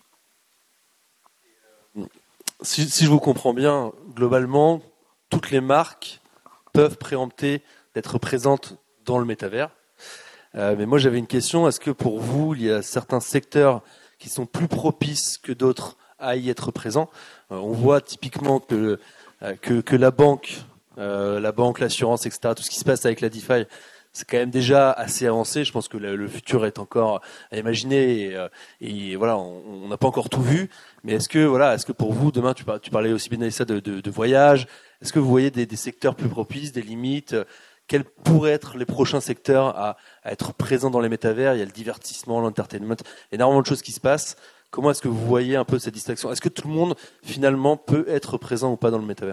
Si je vous comprends bien, globalement, toutes les marques peuvent préempter d'être présentes dans le métavers. Mais moi j'avais une question, est-ce que pour vous, il y a certains secteurs qui sont plus propices que d'autres à y être présents ? On voit typiquement que la banque, l'assurance, etc., tout ce qui se passe avec la DeFi, c'est quand même déjà assez avancé. Je pense que le futur est encore à imaginer et voilà, on n'a pas encore tout vu. Mais est-ce que pour vous, demain, tu parlais aussi bien ça de voyage, est-ce que vous voyez des secteurs plus propices, des limites ? Quels pourraient être les prochains secteurs à être présents dans les métavers ? Il y a le divertissement, l'entertainment, énormément de choses qui se passent. Comment est-ce que vous voyez un peu cette distinction ? Est-ce que tout le monde, finalement, peut être présent ou pas dans le métavers ?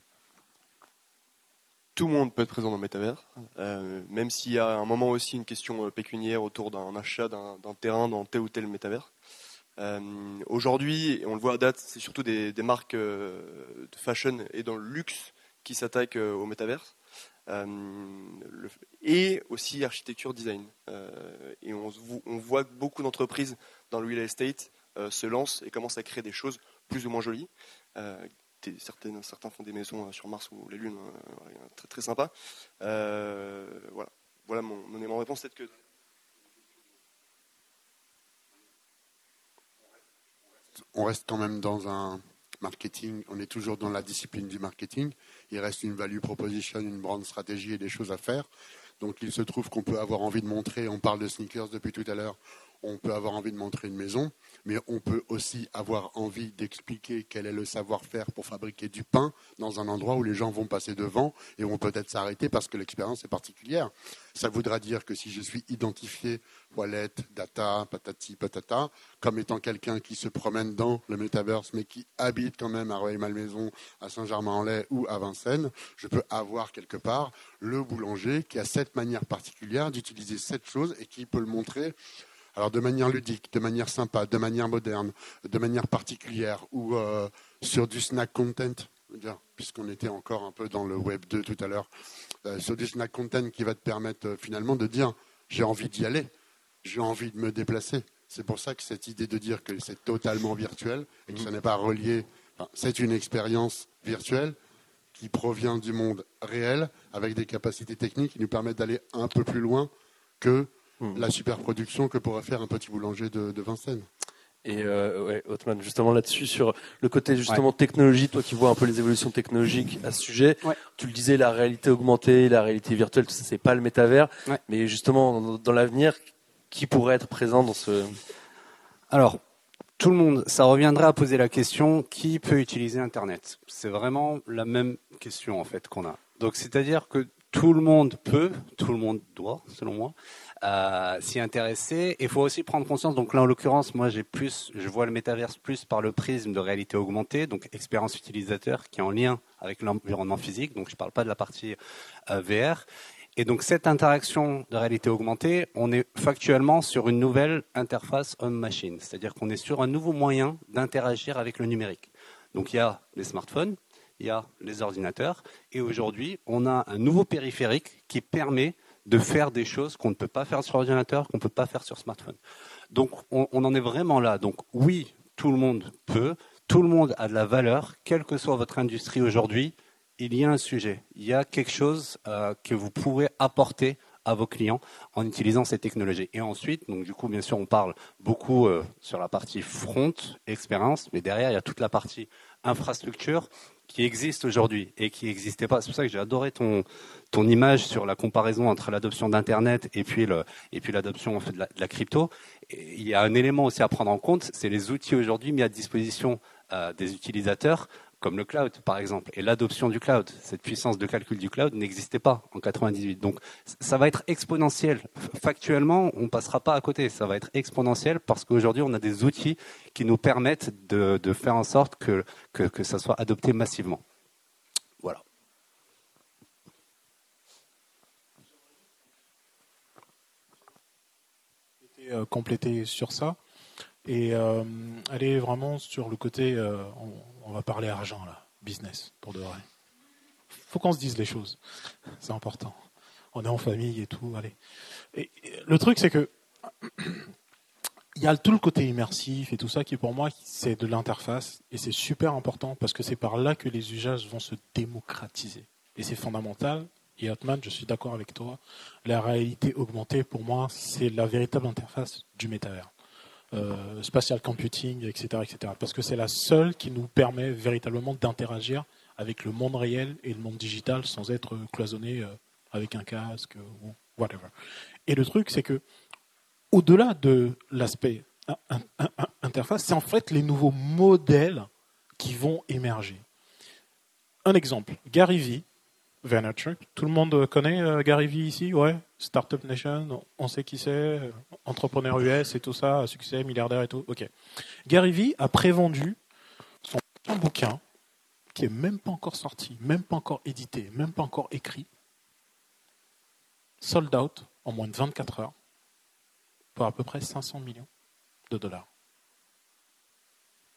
Tout le monde peut être présent dans le métavers, même s'il y a à un moment aussi une question pécuniaire autour d'un achat d'un terrain dans tel ou tel métavers. Aujourd'hui, on le voit à date, c'est surtout des marques de fashion et dans le luxe qui s'attaquent au métavers. Et aussi architecture design. Et on voit que beaucoup d'entreprises dans le real estate se lancent et commencent à créer des choses plus ou moins jolies. Certains font des maisons sur Mars ou les lunes, très très sympa. Voilà mon élément de réponse. Peut-être que on reste quand même dans un marketing, on est toujours dans la discipline du marketing. Il reste une value proposition, une brand stratégie et des choses à faire. Donc il se trouve qu'on peut avoir envie de montrer, on parle de sneakers depuis tout à l'heure, on peut avoir envie de montrer une maison, mais on peut aussi avoir envie d'expliquer quel est le savoir-faire pour fabriquer du pain dans un endroit où les gens vont passer devant et vont peut-être s'arrêter parce que l'expérience est particulière. Ça voudra dire que si je suis identifié, Wallet, Data, patati, patata, comme étant quelqu'un qui se promène dans le Metaverse, mais qui habite quand même à Rueil-Malmaison, à Saint-Germain-en-Laye ou à Vincennes, je peux avoir quelque part le boulanger qui a cette manière particulière d'utiliser cette chose et qui peut le montrer alors de manière ludique, de manière sympa, de manière moderne, de manière particulière ou sur du snack content, puisqu'on était encore un peu dans le Web 2 tout à l'heure, sur du snack content qui va te permettre finalement de dire j'ai envie d'y aller, j'ai envie de me déplacer. C'est pour ça que cette idée de dire que c'est totalement virtuel et que ça n'est pas relié, c'est une expérience virtuelle qui provient du monde réel avec des capacités techniques qui nous permettent d'aller un peu plus loin que la superproduction que pourrait faire un petit boulanger de Vincennes. Et Othman, justement là-dessus, sur le côté justement technologie, toi qui vois un peu les évolutions technologiques à ce sujet, tu le disais, la réalité augmentée, la réalité virtuelle, tout ça, c'est pas le métavers, mais justement dans l'avenir, qui pourrait être présent dans ce... Alors, tout le monde, ça reviendrait à poser la question, qui peut utiliser Internet ? C'est vraiment la même question en fait qu'on a. Donc c'est-à-dire que tout le monde peut, tout le monde doit, selon moi, s'y intéresser. Il faut aussi prendre conscience. Donc là, en l'occurrence, moi, je vois le métaverse plus par le prisme de réalité augmentée, donc expérience utilisateur, qui est en lien avec l'environnement physique. Donc je ne parle pas de la partie VR. Et donc cette interaction de réalité augmentée, on est factuellement sur une nouvelle interface homme-machine, c'est-à-dire qu'on est sur un nouveau moyen d'interagir avec le numérique. Donc il y a les smartphones, il y a les ordinateurs, et aujourd'hui, on a un nouveau périphérique qui permet de faire des choses qu'on ne peut pas faire sur ordinateur, qu'on ne peut pas faire sur smartphone. Donc on en est vraiment là. Donc oui, tout le monde peut, tout le monde a de la valeur, quelle que soit votre industrie aujourd'hui, il y a un sujet, il y a quelque chose que vous pourrez apporter à vos clients en utilisant ces technologies. Et ensuite, donc du coup, bien sûr, on parle beaucoup sur la partie front, expérience, mais derrière, il y a toute la partie infrastructure qui existe aujourd'hui et qui n'existait pas. C'est pour ça que j'ai adoré ton image sur la comparaison entre l'adoption d'Internet et puis l'adoption en fait, de la crypto. Et il y a un élément aussi à prendre en compte, c'est les outils aujourd'hui mis à disposition des utilisateurs, comme le cloud, par exemple, et l'adoption du cloud. Cette puissance de calcul du cloud n'existait pas en 98. Donc, ça va être exponentiel. Factuellement, on ne passera pas à côté. Ça va être exponentiel parce qu'aujourd'hui, on a des outils qui nous permettent de faire en sorte que ça soit adopté massivement. Voilà. Compléter sur ça et aller vraiment sur le côté... on va parler argent, là, business, pour de vrai. Faut qu'on se dise les choses. C'est important. On est en famille et tout, allez. Et le truc, c'est que il y a tout le côté immersif et tout ça qui, pour moi, c'est de l'interface. Et c'est super important parce que c'est par là que les usages vont se démocratiser. Et c'est fondamental. Et Othman, je suis d'accord avec toi. La réalité augmentée, pour moi, c'est la véritable interface du métavers. Spatial computing, etc., etc. Parce que c'est la seule qui nous permet véritablement d'interagir avec le monde réel et le monde digital sans être cloisonné avec un casque ou whatever. Et le truc, c'est que au-delà de l'aspect interface, c'est en fait les nouveaux modèles qui vont émerger. Un exemple, Gary Vee, Vaynerchuk. Tout le monde connaît Gary Vee ici, ouais. Startup Nation, on sait qui c'est, entrepreneur US et tout ça, succès, milliardaire et tout. Ok. Gary Vee a prévendu son bouquin, qui est même pas encore sorti, même pas encore édité, même pas encore écrit, sold out en moins de 24 heures, pour à peu près 500 millions de dollars. Pourquoi ?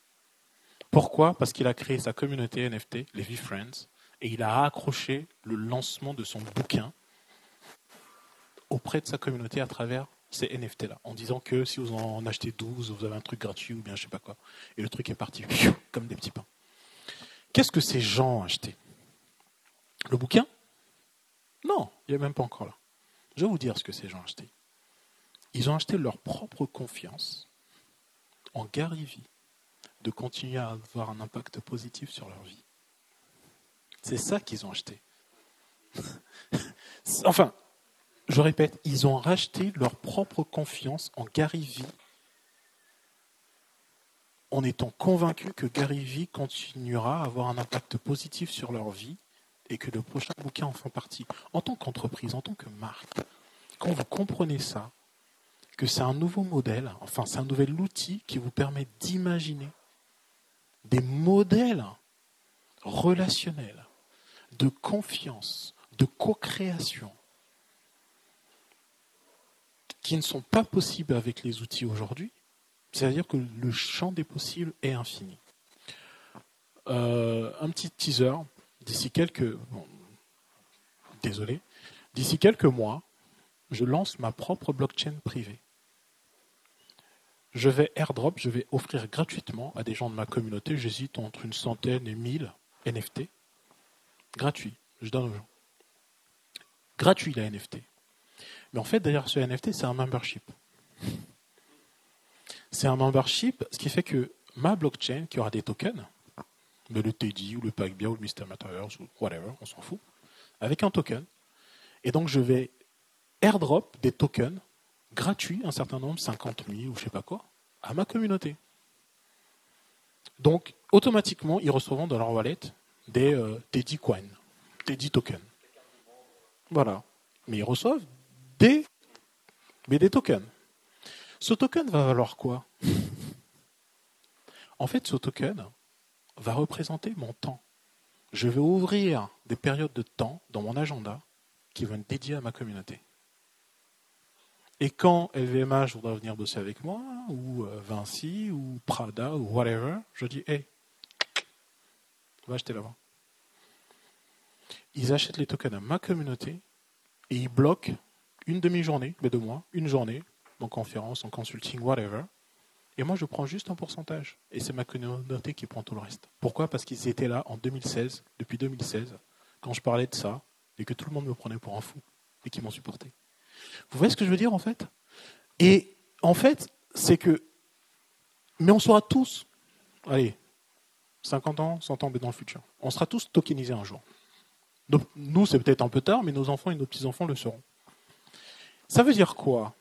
Parce qu'il a créé sa communauté NFT, les V-Friends, et il a accroché le lancement de son bouquin auprès de sa communauté à travers ces NFT-là, en disant que si vous en achetez 12, vous avez un truc gratuit ou bien je sais pas quoi. Et le truc est parti comme des petits pains. Qu'est-ce que ces gens ont acheté ? Le bouquin ? Non, il n'est même pas encore là. Je vais vous dire ce que ces gens ont acheté. Ils ont acheté leur propre confiance en Gary Vee de continuer à avoir un impact positif sur leur vie. C'est ça qu'ils ont acheté. Enfin, je répète, ils ont racheté leur propre confiance en Gary Vee en étant convaincus que Gary Vee continuera à avoir un impact positif sur leur vie et que le prochain bouquin en fait partie. En tant qu'entreprise, en tant que marque, quand vous comprenez ça, que c'est un nouveau modèle, enfin c'est un nouvel outil qui vous permet d'imaginer des modèles relationnels, de confiance, de co-création, qui ne sont pas possibles avec les outils aujourd'hui, c'est-à-dire que le champ des possibles est infini. Un petit teaser, d'ici quelques mois, je lance ma propre blockchain privée. Je vais offrir gratuitement à des gens de ma communauté, j'hésite entre 100 et 1000 NFT, gratuit, je donne aux gens. Gratuit la NFT. Mais en fait, derrière ce NFT, c'est un membership. C'est un membership, ce qui fait que ma blockchain, qui aura des tokens, mais le Teddy ou le Pagbia ou le Mr. Matters ou whatever, on s'en fout, avec un token. Et donc, je vais airdrop des tokens gratuits, un certain nombre, 50 000 ou je sais pas quoi, à ma communauté. Donc, automatiquement, ils recevront dans leur wallet des Teddy Coins, Teddy Tokens. Voilà. Mais ils reçoivent des tokens. Ce token va valoir quoi? En fait, ce token va représenter mon temps. Je vais ouvrir des périodes de temps dans mon agenda qui vont être dédiées à ma communauté. Et quand LVMH voudra venir bosser avec moi, ou Vinci, ou Prada, ou whatever, je dis, hey, va acheter là-bas. Ils achètent les tokens à ma communauté et ils bloquent une demi-journée, mais de moi, une journée, en conférence, en consulting, whatever. Et moi, je prends juste un pourcentage. Et c'est ma communauté qui prend tout le reste. Pourquoi? Parce qu'ils étaient là en 2016, depuis 2016, quand je parlais de ça, et que tout le monde me prenait pour un fou, et qui m'ont supporté. Vous voyez ce que je veux dire, en fait? Et en fait, c'est que... Mais on sera tous, allez, 50 ans, 100 ans, mais dans le futur. On sera tous tokenisés un jour. Donc, nous, c'est peut-être un peu tard, mais nos enfants et nos petits-enfants le seront. Ça veut dire quoi?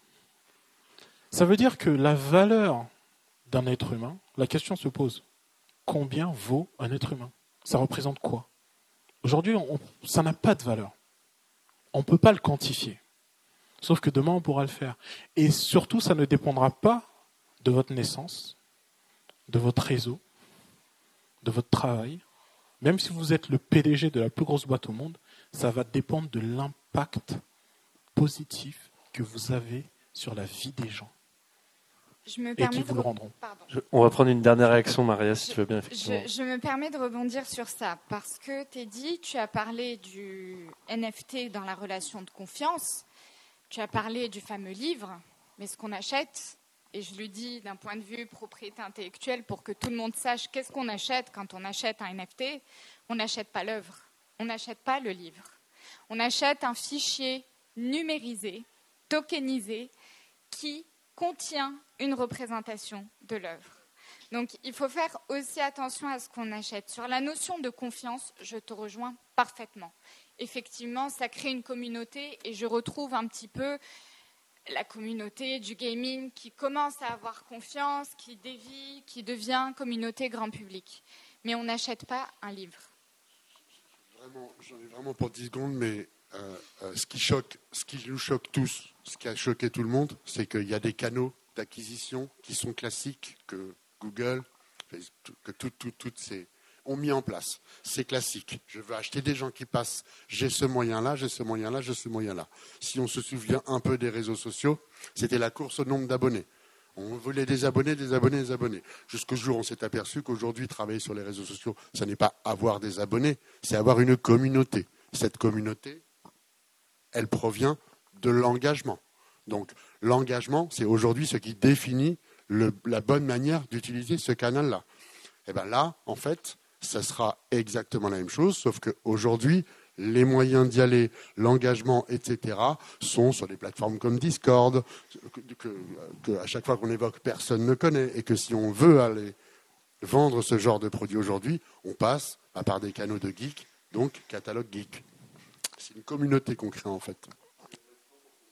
Ça veut dire que la valeur d'un être humain, la question se pose. Combien vaut un être humain? Ça représente quoi? Aujourd'hui, ça n'a pas de valeur. On ne peut pas le quantifier. Sauf que demain, on pourra le faire. Et surtout, ça ne dépendra pas de votre naissance, de votre réseau, de votre travail. Même si vous êtes le PDG de la plus grosse boîte au monde, ça va dépendre de l'impact positif que vous avez sur la vie des gens. Et qui vous le rendront. On va prendre une dernière réaction, Maria, si tu veux bien, effectivement. Je me permets de rebondir sur ça, parce que Teddy, tu as parlé du NFT dans la relation de confiance, tu as parlé du fameux livre, mais ce qu'on achète, et je le dis d'un point de vue propriété intellectuelle pour que tout le monde sache qu'est-ce qu'on achète quand on achète un NFT, on n'achète pas l'œuvre, on n'achète pas le livre. On achète un fichier numérisé, tokenisé, qui contient une représentation de l'œuvre. Donc, il faut faire aussi attention à ce qu'on achète. Sur la notion de confiance, je te rejoins parfaitement. Effectivement, ça crée une communauté et je retrouve un petit peu la communauté du gaming qui commence à avoir confiance, qui dévie, qui devient communauté grand public. Mais on n'achète pas un livre. J'en ai vraiment pour 10 secondes, mais ce qui nous choque tous, ce qui a choqué tout le monde, c'est qu'il y a des canaux d'acquisition qui sont classiques, que Google, que toutes ces ont mis en place. C'est classique. Je veux acheter des gens qui passent, j'ai ce moyen-là, j'ai ce moyen-là, j'ai ce moyen-là. Si on se souvient un peu des réseaux sociaux, c'était la course au nombre d'abonnés. On voulait des abonnés. Jusqu'au jour où on s'est aperçu qu'aujourd'hui, travailler sur les réseaux sociaux, ça n'est pas avoir des abonnés, c'est avoir une communauté. Cette communauté, elle provient de l'engagement. Donc, l'engagement, c'est aujourd'hui ce qui définit la bonne manière d'utiliser ce canal-là. Et bien là, en fait, ça sera exactement la même chose, sauf qu'aujourd'hui, les moyens d'y aller, l'engagement, etc., sont sur des plateformes comme Discord, que à chaque fois qu'on évoque, personne ne connaît, et que si on veut aller vendre ce genre de produit aujourd'hui, on passe par des canaux de geeks, donc catalogue geek. C'est une communauté qu'on crée en fait.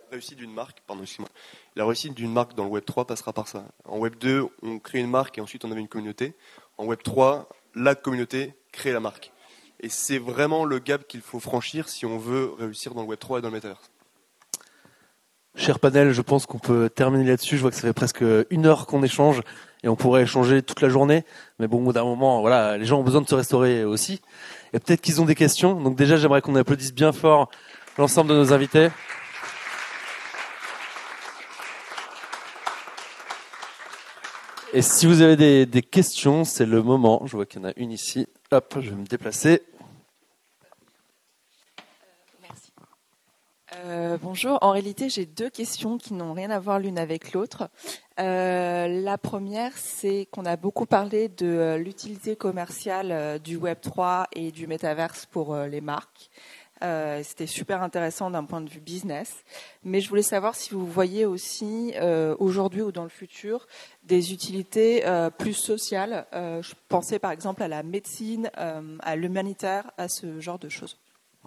réussite d'une marque, pardon, excuse-moi. La réussite d'une marque dans le Web 3 passera par ça. En Web 2, on crée une marque et ensuite on avait une communauté. En Web 3, la communauté crée la marque. Et c'est vraiment le gap qu'il faut franchir si on veut réussir dans le Web 3 et dans le Metaverse. Cher panel, je pense qu'on peut terminer là-dessus. Je vois que ça fait presque 1 heure qu'on échange et on pourrait échanger toute la journée. Mais bon, au bout d'un moment, voilà, les gens ont besoin de se restaurer aussi. Et peut-être qu'ils ont des questions. Donc déjà, j'aimerais qu'on applaudisse bien fort l'ensemble de nos invités. Et si vous avez des questions, c'est le moment. Je vois qu'il y en a une ici. Hop, je vais me déplacer. Merci. Bonjour. En réalité, j'ai 2 questions qui n'ont rien à voir l'une avec l'autre. La première, c'est qu'on a beaucoup parlé de l'utilité commerciale du Web3 et du Metaverse pour les marques. C'était super intéressant d'un point de vue business. Mais je voulais savoir si vous voyez aussi, aujourd'hui ou dans le futur, des utilités plus sociales. Je pensais par exemple à la médecine, à l'humanitaire, à ce genre de choses.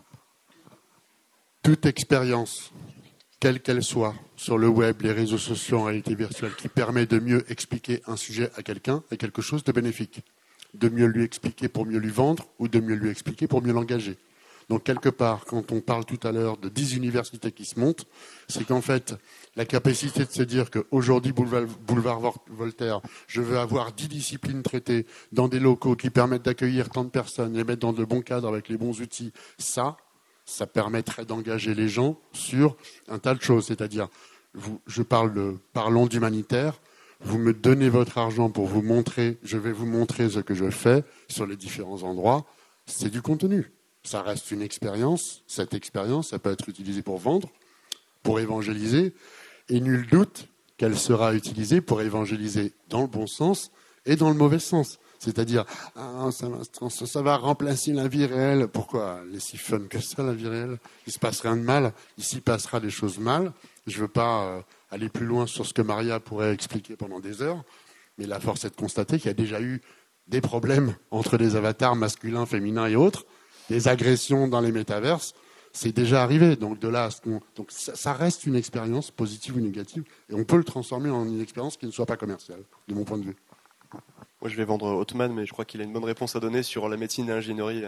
Toute expérience, quelle qu'elle soit, sur le web, les réseaux sociaux en réalité virtuelle, qui permet de mieux expliquer un sujet à quelqu'un, est quelque chose de bénéfique. De mieux lui expliquer pour mieux lui vendre ou de mieux lui expliquer pour mieux l'engager. Donc, quelque part, quand on parle tout à l'heure de 10 universités qui se montent, c'est qu'en fait, la capacité de se dire qu'aujourd'hui, boulevard Voltaire, je veux avoir 10 disciplines traitées dans des locaux qui permettent d'accueillir tant de personnes, les mettre dans de bons cadres avec les bons outils, ça permettrait d'engager les gens sur un tas de choses. C'est-à-dire, parlons d'humanitaire, vous me donnez votre argent pour vous montrer, je vais vous montrer ce que je fais sur les différents endroits, c'est du contenu. Ça reste une expérience. Cette expérience, ça peut être utilisée pour vendre, pour évangéliser, et nul doute qu'elle sera utilisée pour évangéliser dans le bon sens et dans le mauvais sens. C'est-à-dire, ça va remplacer la vie réelle. Pourquoi elle est si fun que ça, la vie réelle? Il se passe rien de mal. Il s'y passera des choses mal. Je veux pas aller plus loin sur ce que Maria pourrait expliquer pendant des heures, mais la force est de constater qu'il y a déjà eu des problèmes entre les avatars masculins, féminins et autres. Les agressions dans les métaverses, c'est déjà arrivé. Donc de là, donc ça reste une expérience positive ou négative, et on peut le transformer en une expérience qui ne soit pas commerciale, de mon point de vue. Moi, je vais vendre Hotman, mais je crois qu'il a une bonne réponse à donner sur la médecine et l'ingénierie.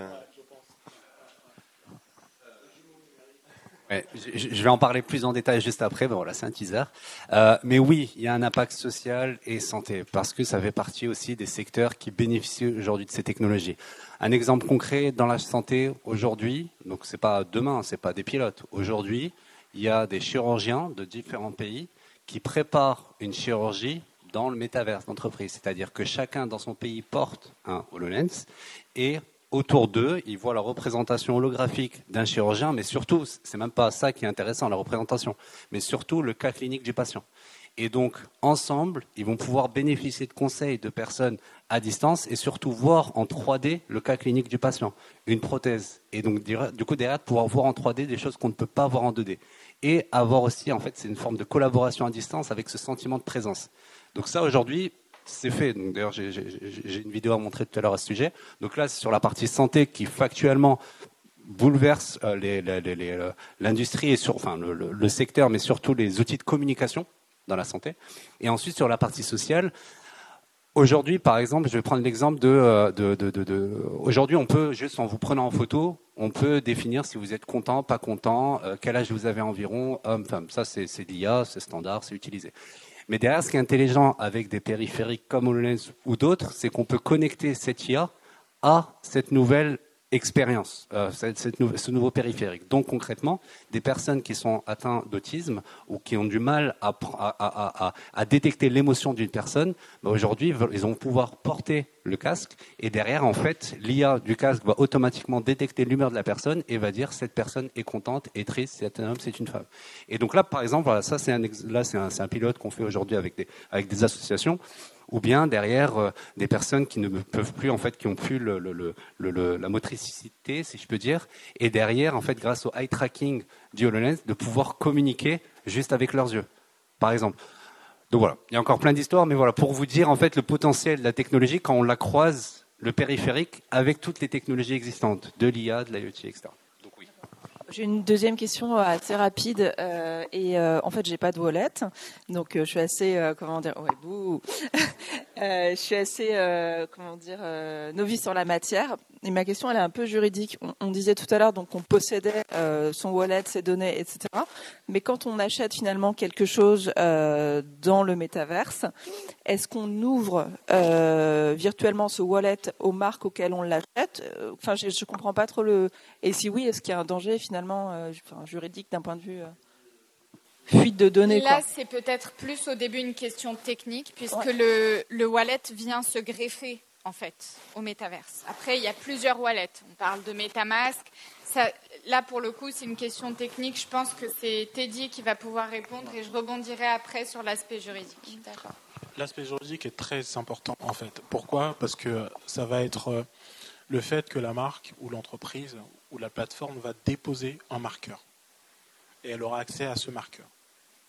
Ouais, je vais en parler plus en détail juste après. Bon, voilà, c'est un teaser. Mais oui, il y a un impact social et santé, parce que ça fait partie aussi des secteurs qui bénéficient aujourd'hui de ces technologies. Un exemple concret dans la santé aujourd'hui, donc c'est pas demain, c'est pas des pilotes. Aujourd'hui, il y a des chirurgiens de différents pays qui préparent une chirurgie dans le métaverse d'entreprise. C'est-à-dire que chacun dans son pays porte un HoloLens et autour d'eux, ils voient la représentation holographique d'un chirurgien, mais surtout, c'est même pas ça qui est intéressant, la représentation, mais surtout le cas clinique du patient. Et donc, ensemble, ils vont pouvoir bénéficier de conseils de personnes à distance et surtout voir en 3D le cas clinique du patient, une prothèse. Et donc, du coup, derrière, pouvoir voir en 3D des choses qu'on ne peut pas voir en 2D. Et avoir aussi, en fait, c'est une forme de collaboration à distance avec ce sentiment de présence. Donc ça, aujourd'hui, c'est fait. Donc, d'ailleurs, j'ai une vidéo à montrer tout à l'heure à ce sujet. Donc là, c'est sur la partie santé qui, factuellement, bouleverse l'industrie et le secteur, mais surtout les outils de communication dans la santé. Et ensuite, sur la partie sociale, aujourd'hui, par exemple, je vais prendre l'exemple aujourd'hui, on peut, juste en vous prenant en photo, on peut définir si vous êtes content, pas content, quel âge vous avez environ, homme, femme. Ça, c'est l'IA, c'est standard, c'est utilisé. Mais derrière, ce qui est intelligent avec des périphériques comme HoloLens ou d'autres, c'est qu'on peut connecter cette IA à cette nouvelle expérience, ce nouveau périphérique. Donc concrètement, des personnes qui sont atteintes d'autisme ou qui ont du mal à détecter l'émotion d'une personne, aujourd'hui, ils vont pouvoir porter le casque et derrière, en fait, l'IA du casque va automatiquement détecter l'humeur de la personne et va dire cette personne est contente, est triste, c'est un homme, c'est une femme. Et donc là, par exemple, voilà, ça c'est un pilote qu'on fait aujourd'hui avec des associations. Ou bien derrière des personnes qui ne peuvent plus, en fait, qui n'ont plus la motricité, si je peux dire, et derrière, en fait, grâce au eye tracking du HoloLens, de pouvoir communiquer juste avec leurs yeux, par exemple. Donc voilà, il y a encore plein d'histoires, mais voilà, pour vous dire en fait le potentiel de la technologie quand on la croise, le périphérique, avec toutes les technologies existantes, de l'IA, de l'IoT, etc. Donc oui. J'ai une deuxième question assez rapide en fait j'ai pas de wallet, donc je suis assez je suis assez novice sur la matière. Et ma question elle est un peu juridique. On disait tout à l'heure donc on possédait son wallet, ses données, etc. Mais quand on achète finalement quelque chose dans le métaverse, est-ce qu'on ouvre virtuellement ce wallet aux marques auxquelles on l'achète? Enfin, je comprends pas trop le. Et si oui, est-ce qu'il y a un danger finalement juridique d'un point de vue fuite de données? Là, c'est peut-être plus au début une question technique, puisque le wallet vient se greffer en fait au métaverse. Après, il y a plusieurs wallets. On parle de MetaMask. Là, pour le coup, c'est une question technique. Je pense que c'est Teddy qui va pouvoir répondre et je rebondirai après sur l'aspect juridique. D'accord. L'aspect juridique est très important en fait. Pourquoi ? Parce que ça va être le fait que la marque ou l'entreprise ou la plateforme va déposer un marqueur. Et elle aura accès à ce marqueur. Ok ?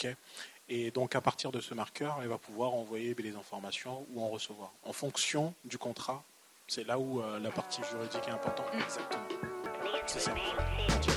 Et donc, à partir de ce marqueur, elle va pouvoir envoyer les informations ou en recevoir. En fonction du contrat, c'est là où la partie juridique est importante. Exactement. C'est ça.